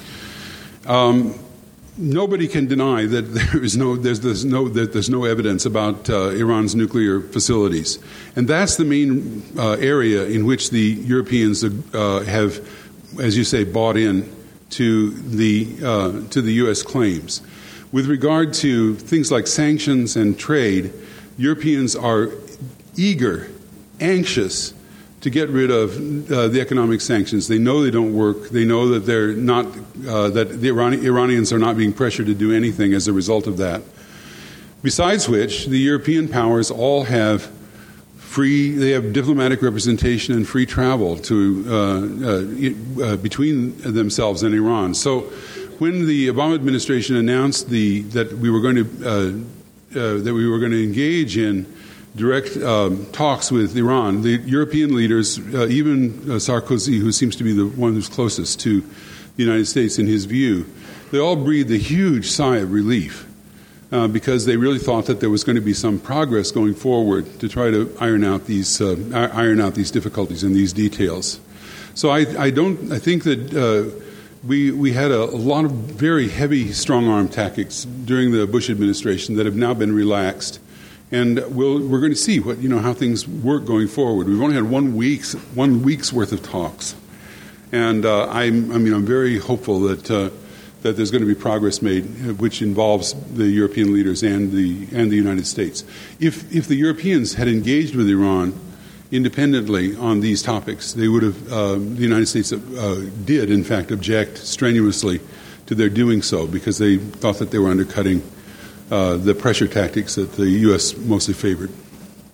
Um, nobody can deny that there is no there's, there's no that there's no evidence about uh, Iran's nuclear facilities, and that's the main uh, area in which the Europeans uh, have, as you say, bought in to the uh, to the U S claims. With regard to things like sanctions and trade, Europeans are eager, anxious to get rid of uh, the economic sanctions. They know they don't work. They know that they're not uh, that the Iran- Iranians are not being pressured to do anything as a result of that. Besides which, the European powers all have free, they have diplomatic representation and free travel to uh, uh, uh, between themselves and Iran. So when the Obama administration announced the that we were going to uh, uh, that we were going to engage in direct um, talks with Iran, the European leaders, uh, even uh, Sarkozy, who seems to be the one who's closest to the United States in his view, they all breathed a huge sigh of relief. Uh, because they really thought that there was going to be some progress going forward to try to iron out these uh, iron out these difficulties and these details. So I, I don't. I think that uh, we we had a, a lot of very heavy strong-arm tactics during the Bush administration that have now been relaxed, and we'll, we're going to see what you know how things work going forward. We've only had one week's one week's worth of talks, and uh, I'm I mean I'm very hopeful that. Uh, that there's going to be progress made, which involves the European leaders and the and the United States. If if the Europeans had engaged with Iran independently on these topics, they would have. Uh, the United States uh, did, in fact, object strenuously to their doing so because they thought that they were undercutting uh, the pressure tactics that the U S mostly favored.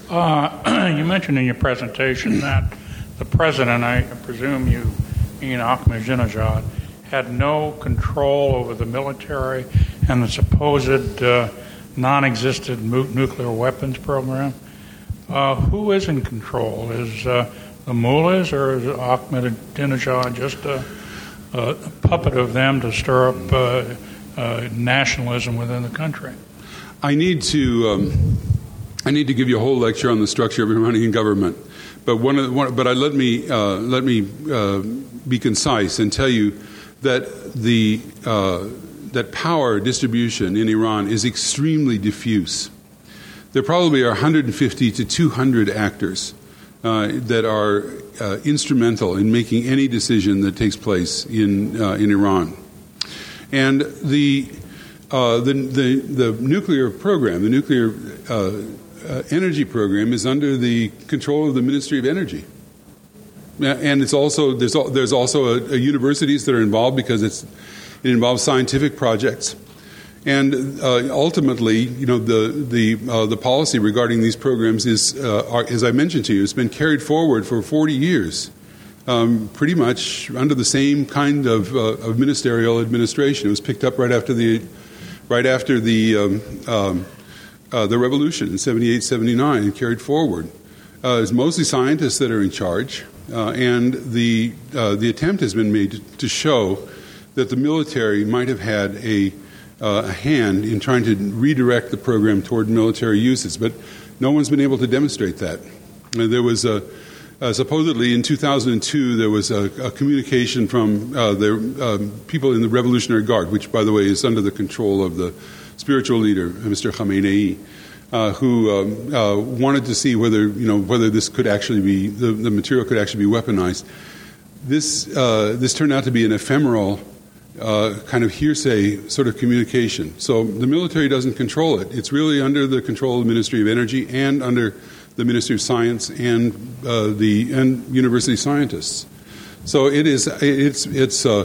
Uh, you mentioned in your presentation that the president, I presume you mean Ahmadinejad, had no control over the military and the supposed uh, non-existent mu- nuclear weapons program. Uh, who is in control? Is uh, the mullahs, or is Ahmadinejad just a, a puppet of them to stir up uh, uh, nationalism within the country? I need to um, I need to give you a whole lecture on the structure of Iranian government, but one of the, one, but I let me uh, let me uh, be concise and tell you that the uh, that power distribution in Iran is extremely diffuse. There probably are one hundred fifty to two hundred actors uh, that are uh, instrumental in making any decision that takes place in uh, in Iran, and the, uh, the the the nuclear program, the nuclear uh, uh, energy program, is under the control of the Ministry of Energy. And it's also there's there's also a, a universities that are involved because it's it involves scientific projects, and uh, ultimately, you know, the the uh, the policy regarding these programs is, uh, are, as I mentioned to you, it's been carried forward for forty years, um, pretty much under the same kind of, uh, of ministerial administration. It was picked up right after the right after the um, um, uh, the revolution in seventy-eight, seventy-nine, and carried forward. Uh, it's mostly scientists that are in charge. Uh, and the uh, the attempt has been made to, to show that the military might have had a, uh, a hand in trying to redirect the program toward military uses, but no one's been able to demonstrate that. Uh, there was a, uh, supposedly in two thousand two there was a, a communication from uh, the um, people in the Revolutionary Guard, which, by the way, is under the control of the spiritual leader, Mister Khamenei. Uh, who um, uh, wanted to see whether you know whether this could actually be the, the material could actually be weaponized. This uh, this turned out to be an ephemeral uh, kind of hearsay sort of communication. So the military doesn't control it. It's really under the control of the Ministry of Energy and under the Ministry of Science and uh, the and university scientists. So it is it's it's uh,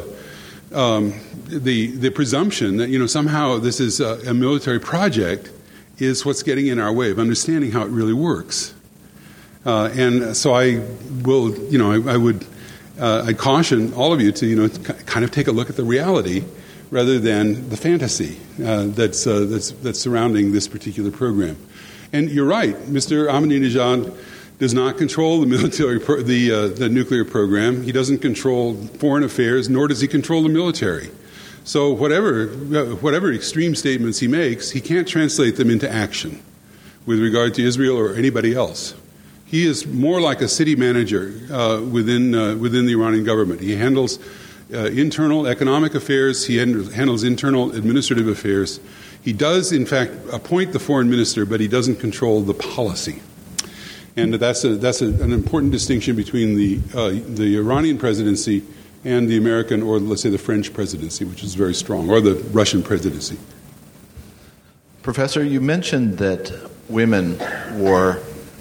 um, the the presumption that you know somehow this is a, a military project is what's getting in our way of understanding how it really works. Uh, and so I will, you know, I, I would, uh, I caution all of you to, you know, to kind of take a look at the reality rather than the fantasy uh, that's, uh, that's, that's surrounding this particular program. And you're right, Mister Ahmadinejad does not control the military, pro- the, uh, the nuclear program. He doesn't control foreign affairs, nor does he control the military. So whatever whatever extreme statements he makes, he can't translate them into action with regard to Israel or anybody else. He is more like a city manager uh, within uh, within the Iranian government. He handles uh, internal economic affairs. He handles internal administrative affairs. He does, in fact, appoint the foreign minister, but he doesn't control the policy. And that's a, that's a, an important distinction between the uh, the Iranian presidency and the American, or let's say the French presidency, which is very strong, or the Russian presidency. Professor, you mentioned that women were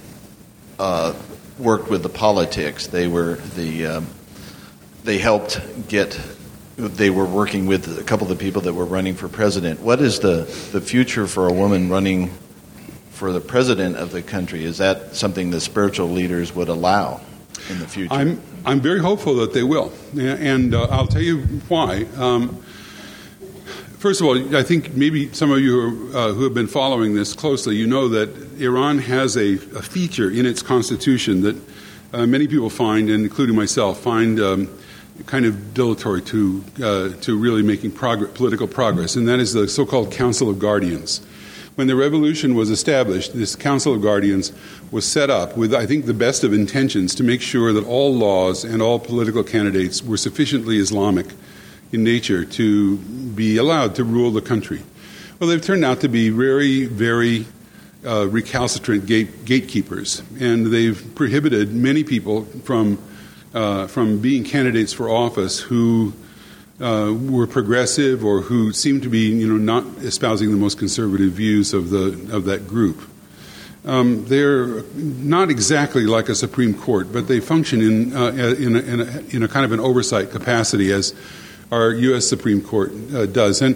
uh, worked with the politics. They were the um, they helped get. They were working with a couple of the people that were running for president. What is the, the future for a woman running for the president of the country? Is that something the spiritual leaders would allow in the future? I'm I'm very hopeful that they will, and uh, I'll tell you why. Um, first of all, I think maybe some of you who, are, uh, who have been following this closely, you know that Iran has a, a feature in its constitution that uh, many people find, and including myself, find um, kind of dilatory to uh, to really making progress, political progress, and that is the so-called Council of Guardians. When the revolution was established, this Council of Guardians was set up with, I think, the best of intentions to make sure that all laws and all political candidates were sufficiently Islamic in nature to be allowed to rule the country. Well, they've turned out to be very, very uh, recalcitrant gate- gatekeepers, and they've prohibited many people from uh, from being candidates for office who Uh, were progressive or who seemed to be, you know, not espousing the most conservative views of the of that group. Um, they're not exactly like a Supreme Court, but they function in uh, in, a, in, a, in a kind of an oversight capacity, as our U S Supreme Court uh, does. And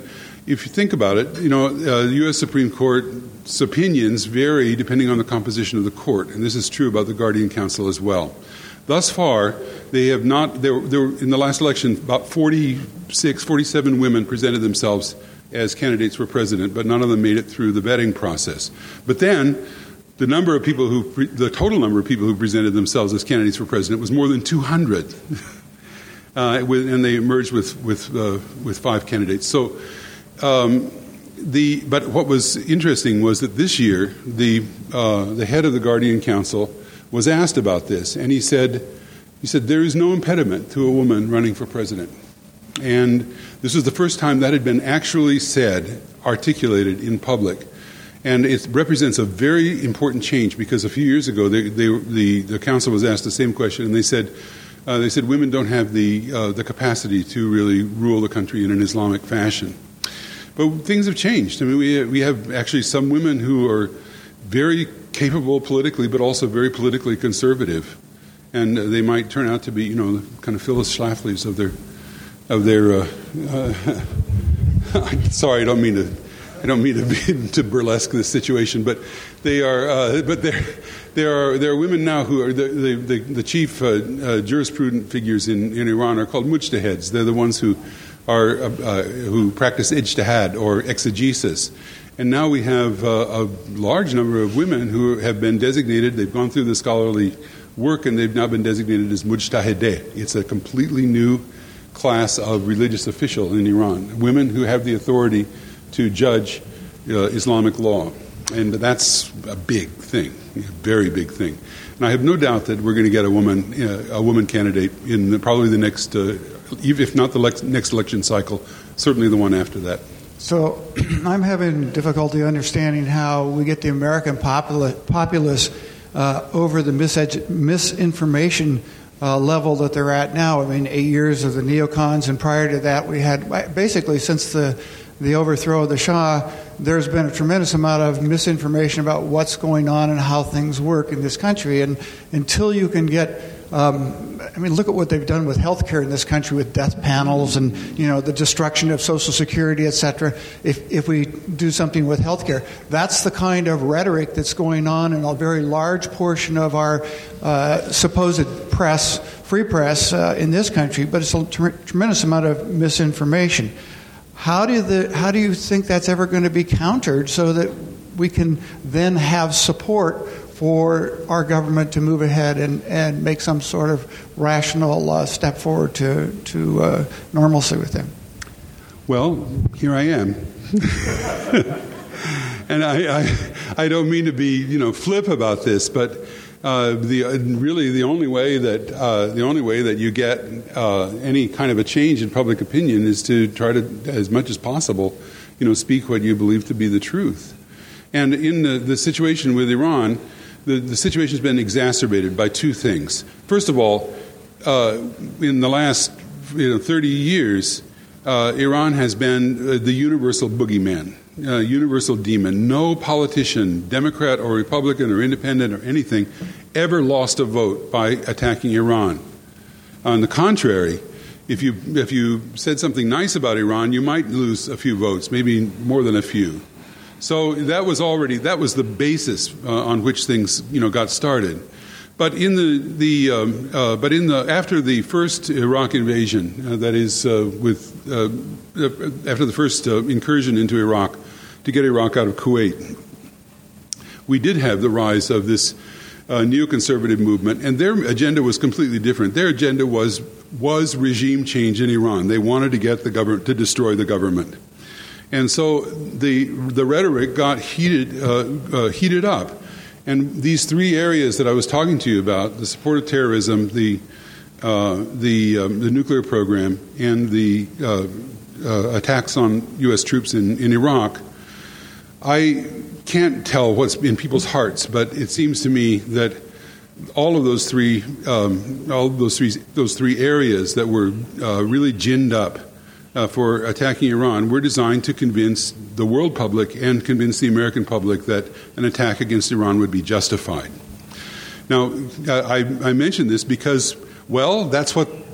if you think about it, you know, uh, the U S Supreme Court's opinions vary depending on the composition of the court, and this is true about the Guardian Council as well. Thus far, they have not, there, there, in the last election, about forty-six, forty-seven women presented themselves as candidates for president, but none of them made it through the vetting process. But then, the number of people who, pre- the total number of people who presented themselves as candidates for president was more than two hundred. uh, with, and they emerged with, with, uh, with five candidates. So, um, the, but what was interesting was that this year, the, uh, the head of the Guardian Council was asked about this, and he said, he said, there is no impediment to a woman running for president. And this was the first time that had been actually said, articulated in public. And it represents a very important change, because a few years ago, they, they, the, the council was asked the same question, and they said, uh, they said women don't have the, uh, the capacity to really rule the country in an Islamic fashion. But things have changed. I mean, we, we have actually some women who are very capable politically, but also very politically conservative, and uh, they might turn out to be, you know, the kind of Phyllis Schlafly's of their, of their. Uh, uh, sorry, I don't mean to, I don't mean to be, to burlesque this situation, but they are, uh, but there, there are there are women now who are the the, the, the chief uh, uh, jurisprudent figures in, in Iran are called mujtahids. They're the ones who are uh, uh, who practice ijtihad or exegesis. And now we have uh, a large number of women who have been designated, they've gone through the scholarly work, and they've now been designated as mujtahideh. It's a completely new class of religious official in Iran, women who have the authority to judge uh, Islamic law. And that's a big thing, a very big thing. And I have no doubt that we're going to get a woman, uh, a woman candidate in the, probably the next, uh, if not the le- next election cycle, certainly the one after that. So I'm having difficulty understanding how we get the American popula- populace uh, over the misedu- misinformation uh, level that they're at now. I mean, eight years of the neocons, and prior to that we had, basically since the, the overthrow of the Shah, there's been a tremendous amount of misinformation about what's going on and how things work in this country. And until you can get... Um, I mean, look at what they've done with healthcare in this country, with death panels and, you know, the destruction of Social Security, et cetera. If if we do something with healthcare, that's the kind of rhetoric that's going on in a very large portion of our uh, supposed press, free press uh, in this country. But it's a tre- tremendous amount of misinformation. How do the how do you think that's ever going to be countered so that we can then have support for our government to move ahead and, and make some sort of rational uh, step forward to, to uh, normalcy with them? Well, here I am. And I, I, I don't mean to be, you know, flip about this, but uh, the uh, really the only way that uh, the only way that you get uh, any kind of a change in public opinion is to try to, as much as possible, you know, speak what you believe to be the truth. And in the, the situation with Iran, The, the situation has been exacerbated by two things. First of all, uh, in the last you know, thirty years, uh, Iran has been uh, the universal boogeyman, uh, universal demon. No politician, Democrat or Republican or independent or anything, ever lost a vote by attacking Iran. On the contrary, if you if you said something nice about Iran, you might lose a few votes, maybe more than a few. So that was already that was the basis uh, on which things you know got started. But in the the um, uh, but in the after the first Iraq invasion, uh, that is uh, with uh, after the first uh, incursion into Iraq to get Iraq out of Kuwait, we did have the rise of this uh, neoconservative movement, and their agenda was completely different. Their agenda was was regime change in Iran. They wanted to get the government to destroy the government. And so the the rhetoric got heated uh, uh, heated up, and these three areas that I was talking to you about: the support of terrorism, the uh, the um, the nuclear program, and the uh, uh, attacks on U S troops in, in Iraq. I can't tell what's in people's hearts, but it seems to me that all of those three um, all of those three those three areas that were uh, really ginned up Uh, for attacking Iran were designed to convince the world public and convince the American public that an attack against Iran would be justified. Now, I, I mention this because, well, that's what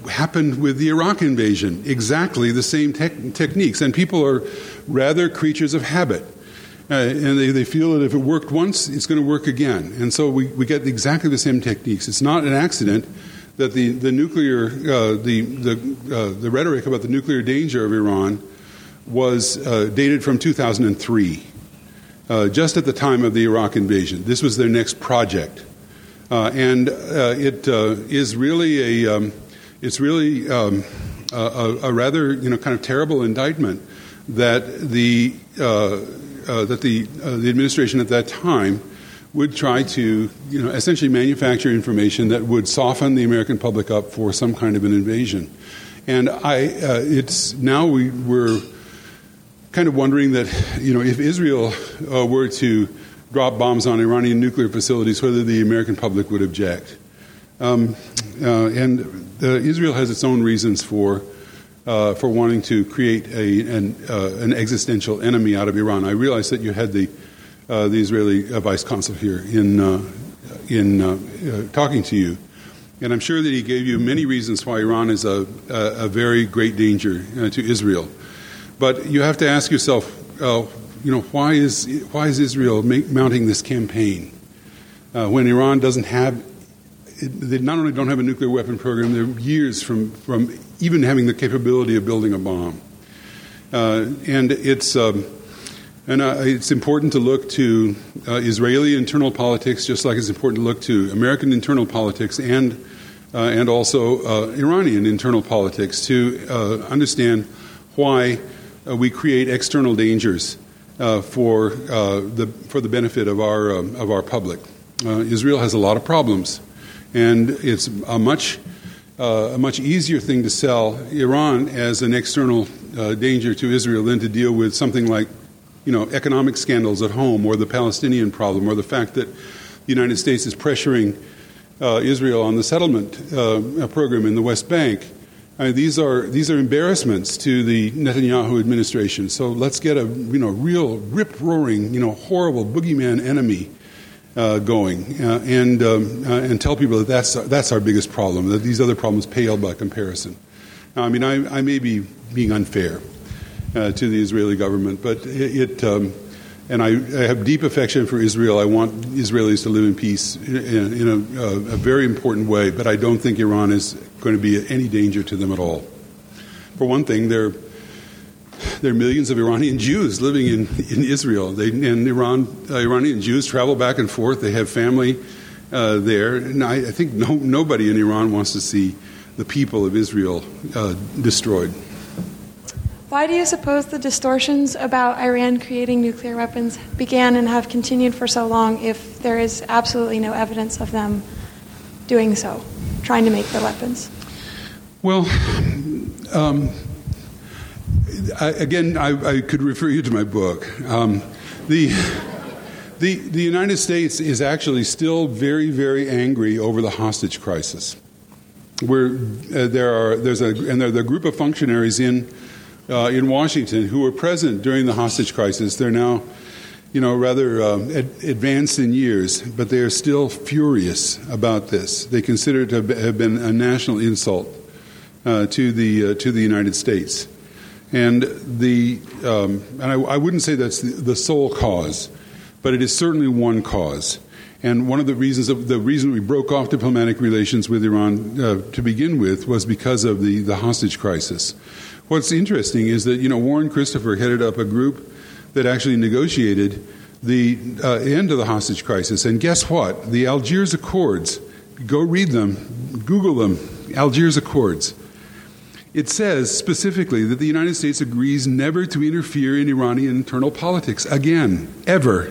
happened with the Iraq invasion. Exactly the same te- techniques. And people are rather creatures of habit. Uh, and they, they feel that if it worked once, it's going to work again. And so we, we get exactly the same techniques. It's not an accident that the, the nuclear, uh, the, the, uh, the rhetoric about the nuclear danger of Iran was uh, dated from two thousand three, uh, just at the time of the Iraq invasion. This was their next project. Uh, and uh, it uh, is really a, um, it's really um, a, a rather, you know, kind of terrible indictment that the uh, uh, that the uh, the administration at that time would try to, you know, essentially manufacture information that would soften the American public up for some kind of an invasion. And I, uh, it's now we, we're kind of wondering that, you know, if Israel uh, were to drop bombs on Iranian nuclear facilities, whether the American public would object. Um, uh, and uh, Israel has its own reasons for uh, for wanting to create a, an, uh, an existential enemy out of Iran. I realize that you had the uh, the Israeli uh, vice consul here in uh, in uh, uh, talking to you, and I'm sure that he gave you many reasons why Iran is a a, a very great danger uh, to Israel. But you have to ask yourself, uh, you know, why is why is Israel make, mounting this campaign uh, when Iran doesn't have? They not only don't have a nuclear weapon program, they're years from, from even having the capability of building a bomb. Uh, and it's um, and uh, it's important to look to uh, Israeli internal politics, just like it's important to look to American internal politics and uh, and also uh, Iranian internal politics to uh, understand why uh, we create external dangers uh, for uh, the for the benefit of our uh, of our public. Uh, Israel has a lot of problems. And it's a much uh, a much easier thing to sell Iran as an external uh, danger to Israel than to deal with something like, you know, economic scandals at home or the Palestinian problem or the fact that the United States is pressuring uh, Israel on the settlement uh, program in the West Bank. I mean, these are these are embarrassments to the Netanyahu administration. So let's get a you know real rip roaring you know horrible boogeyman enemy Uh, going uh, and um, uh, and tell people that that's that's our biggest problem. That these other problems pale by comparison. Now, I mean, I, I may be being unfair uh, to the Israeli government, but it, it um, and I, I have deep affection for Israel. I want Israelis to live in peace in, in a, a, a very important way. But I don't think Iran is going to be any danger to them at all. For one thing, they're There are millions of Iranian Jews living in, in Israel. They, and Iran, uh, Iranian Jews travel back and forth. They have family uh, there. And I, I think no, nobody in Iran wants to see the people of Israel uh, destroyed. Why do you suppose the distortions about Iran creating nuclear weapons began and have continued for so long if there is absolutely no evidence of them doing so, trying to make their weapons? Well, um, I, again, I, I could refer you to my book. Um, the, the the United States is actually still very, very angry over the hostage crisis. Where uh, there are there's a and there, there are a group of functionaries in uh, in Washington who were present during the hostage crisis. They're now, you know, rather um, ad, advanced in years, but they are still furious about this. They consider it to have been a national insult uh, to the uh, to the United States. And the um, and I, I wouldn't say that's the, the sole cause, but it is certainly one cause. And one of the reasons of the reason we broke off diplomatic relations with Iran uh, to begin with was because of the, the hostage crisis. What's interesting is that you know Warren Christopher headed up a group that actually negotiated the uh, end of the hostage crisis. And guess what? The Algiers Accords. Go read them. Google them. Algiers Accords. It says specifically that the United States agrees never to interfere in Iranian internal politics again, ever.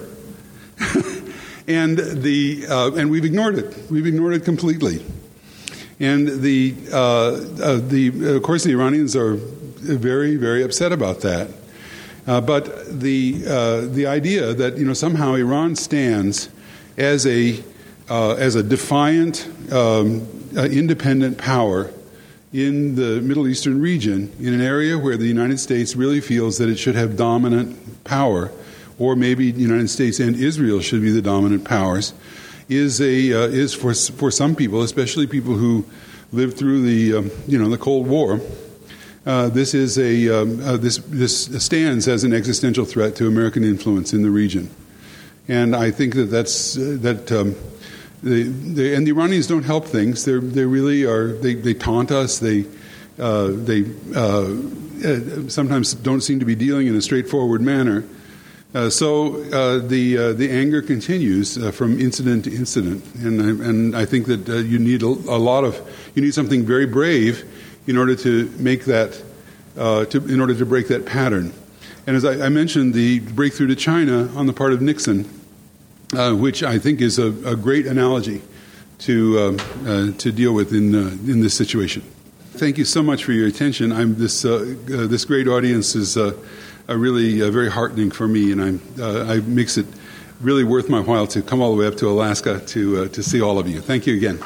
and the uh, and we've ignored it. We've ignored it completely. And the uh, uh, the of course the Iranians are very very upset about that. Uh, but the uh, the idea that you know somehow Iran stands as a uh, as a defiant um, uh, independent power in the Middle Eastern region, in an area where the United States really feels that it should have dominant power, or maybe the United States and Israel should be the dominant powers, is a uh, is for for some people, especially people who lived through the um, you know the Cold War. Uh, this is a um, uh, this this stands as an existential threat to American influence in the region, and I think that that's uh, that. Um, they, they, and the Iranians don't help things. They they really are. They, they taunt us. They uh, they uh, sometimes don't seem to be dealing in a straightforward manner. Uh, so uh, the uh, the anger continues uh, from incident to incident, and I, and I think that uh, you need a, a lot of you need something very brave in order to make that, uh, to, in order to break that pattern. And as I, I mentioned, the breakthrough to China on the part of Nixon, uh, which I think is a, a great analogy to uh, uh, to deal with in uh, in this situation. Thank you so much for your attention. I'm this uh, uh, this great audience is uh, uh, really uh, very heartening for me, and I'm uh, I makes it really worth my while to come all the way up to Alaska to uh, to see all of you. Thank you again.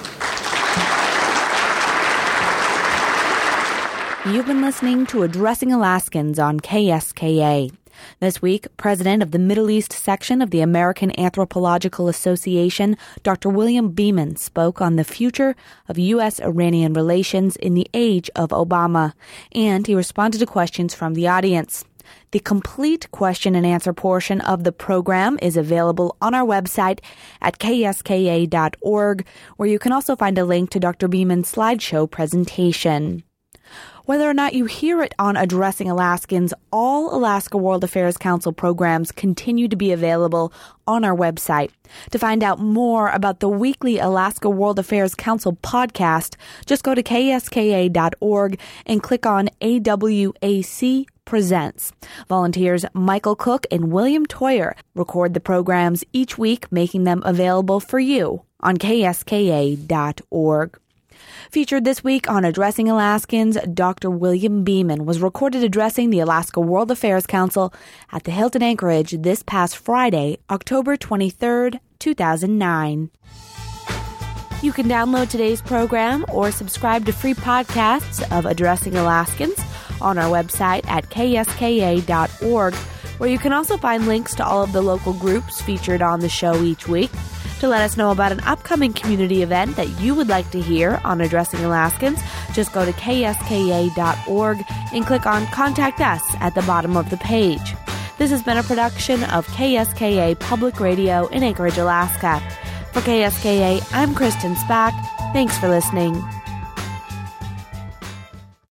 You've been listening to Addressing Alaskans on K S K A. This week, President of the Middle East section of the American Anthropological Association, Doctor William Beeman, spoke on the future of U S Iranian relations in the age of Obama, and he responded to questions from the audience. The complete question and answer portion of the program is available on our website at k s k a dot org, where you can also find a link to Doctor Beeman's slideshow presentation. Whether or not you hear it on Addressing Alaskans, all Alaska World Affairs Council programs continue to be available on our website. To find out more about the weekly Alaska World Affairs Council podcast, just go to k s k a dot org and click on A W A C Presents. Volunteers Michael Cook and William Toyer record the programs each week, making them available for you on k s k a dot org. Featured this week on Addressing Alaskans, Doctor William Beeman was recorded addressing the Alaska World Affairs Council at the Hilton Anchorage this past Friday, October twenty-third, two thousand nine. You can download today's program or subscribe to free podcasts of Addressing Alaskans on our website at k s k a dot org, where you can also find links to all of the local groups featured on the show each week. To let us know about an upcoming community event that you would like to hear on Addressing Alaskans, just go to k s k a dot org and click on Contact Us at the bottom of the page. This has been a production of K S K A Public Radio in Anchorage, Alaska. For K S K A, I'm Kristen Spack. Thanks for listening.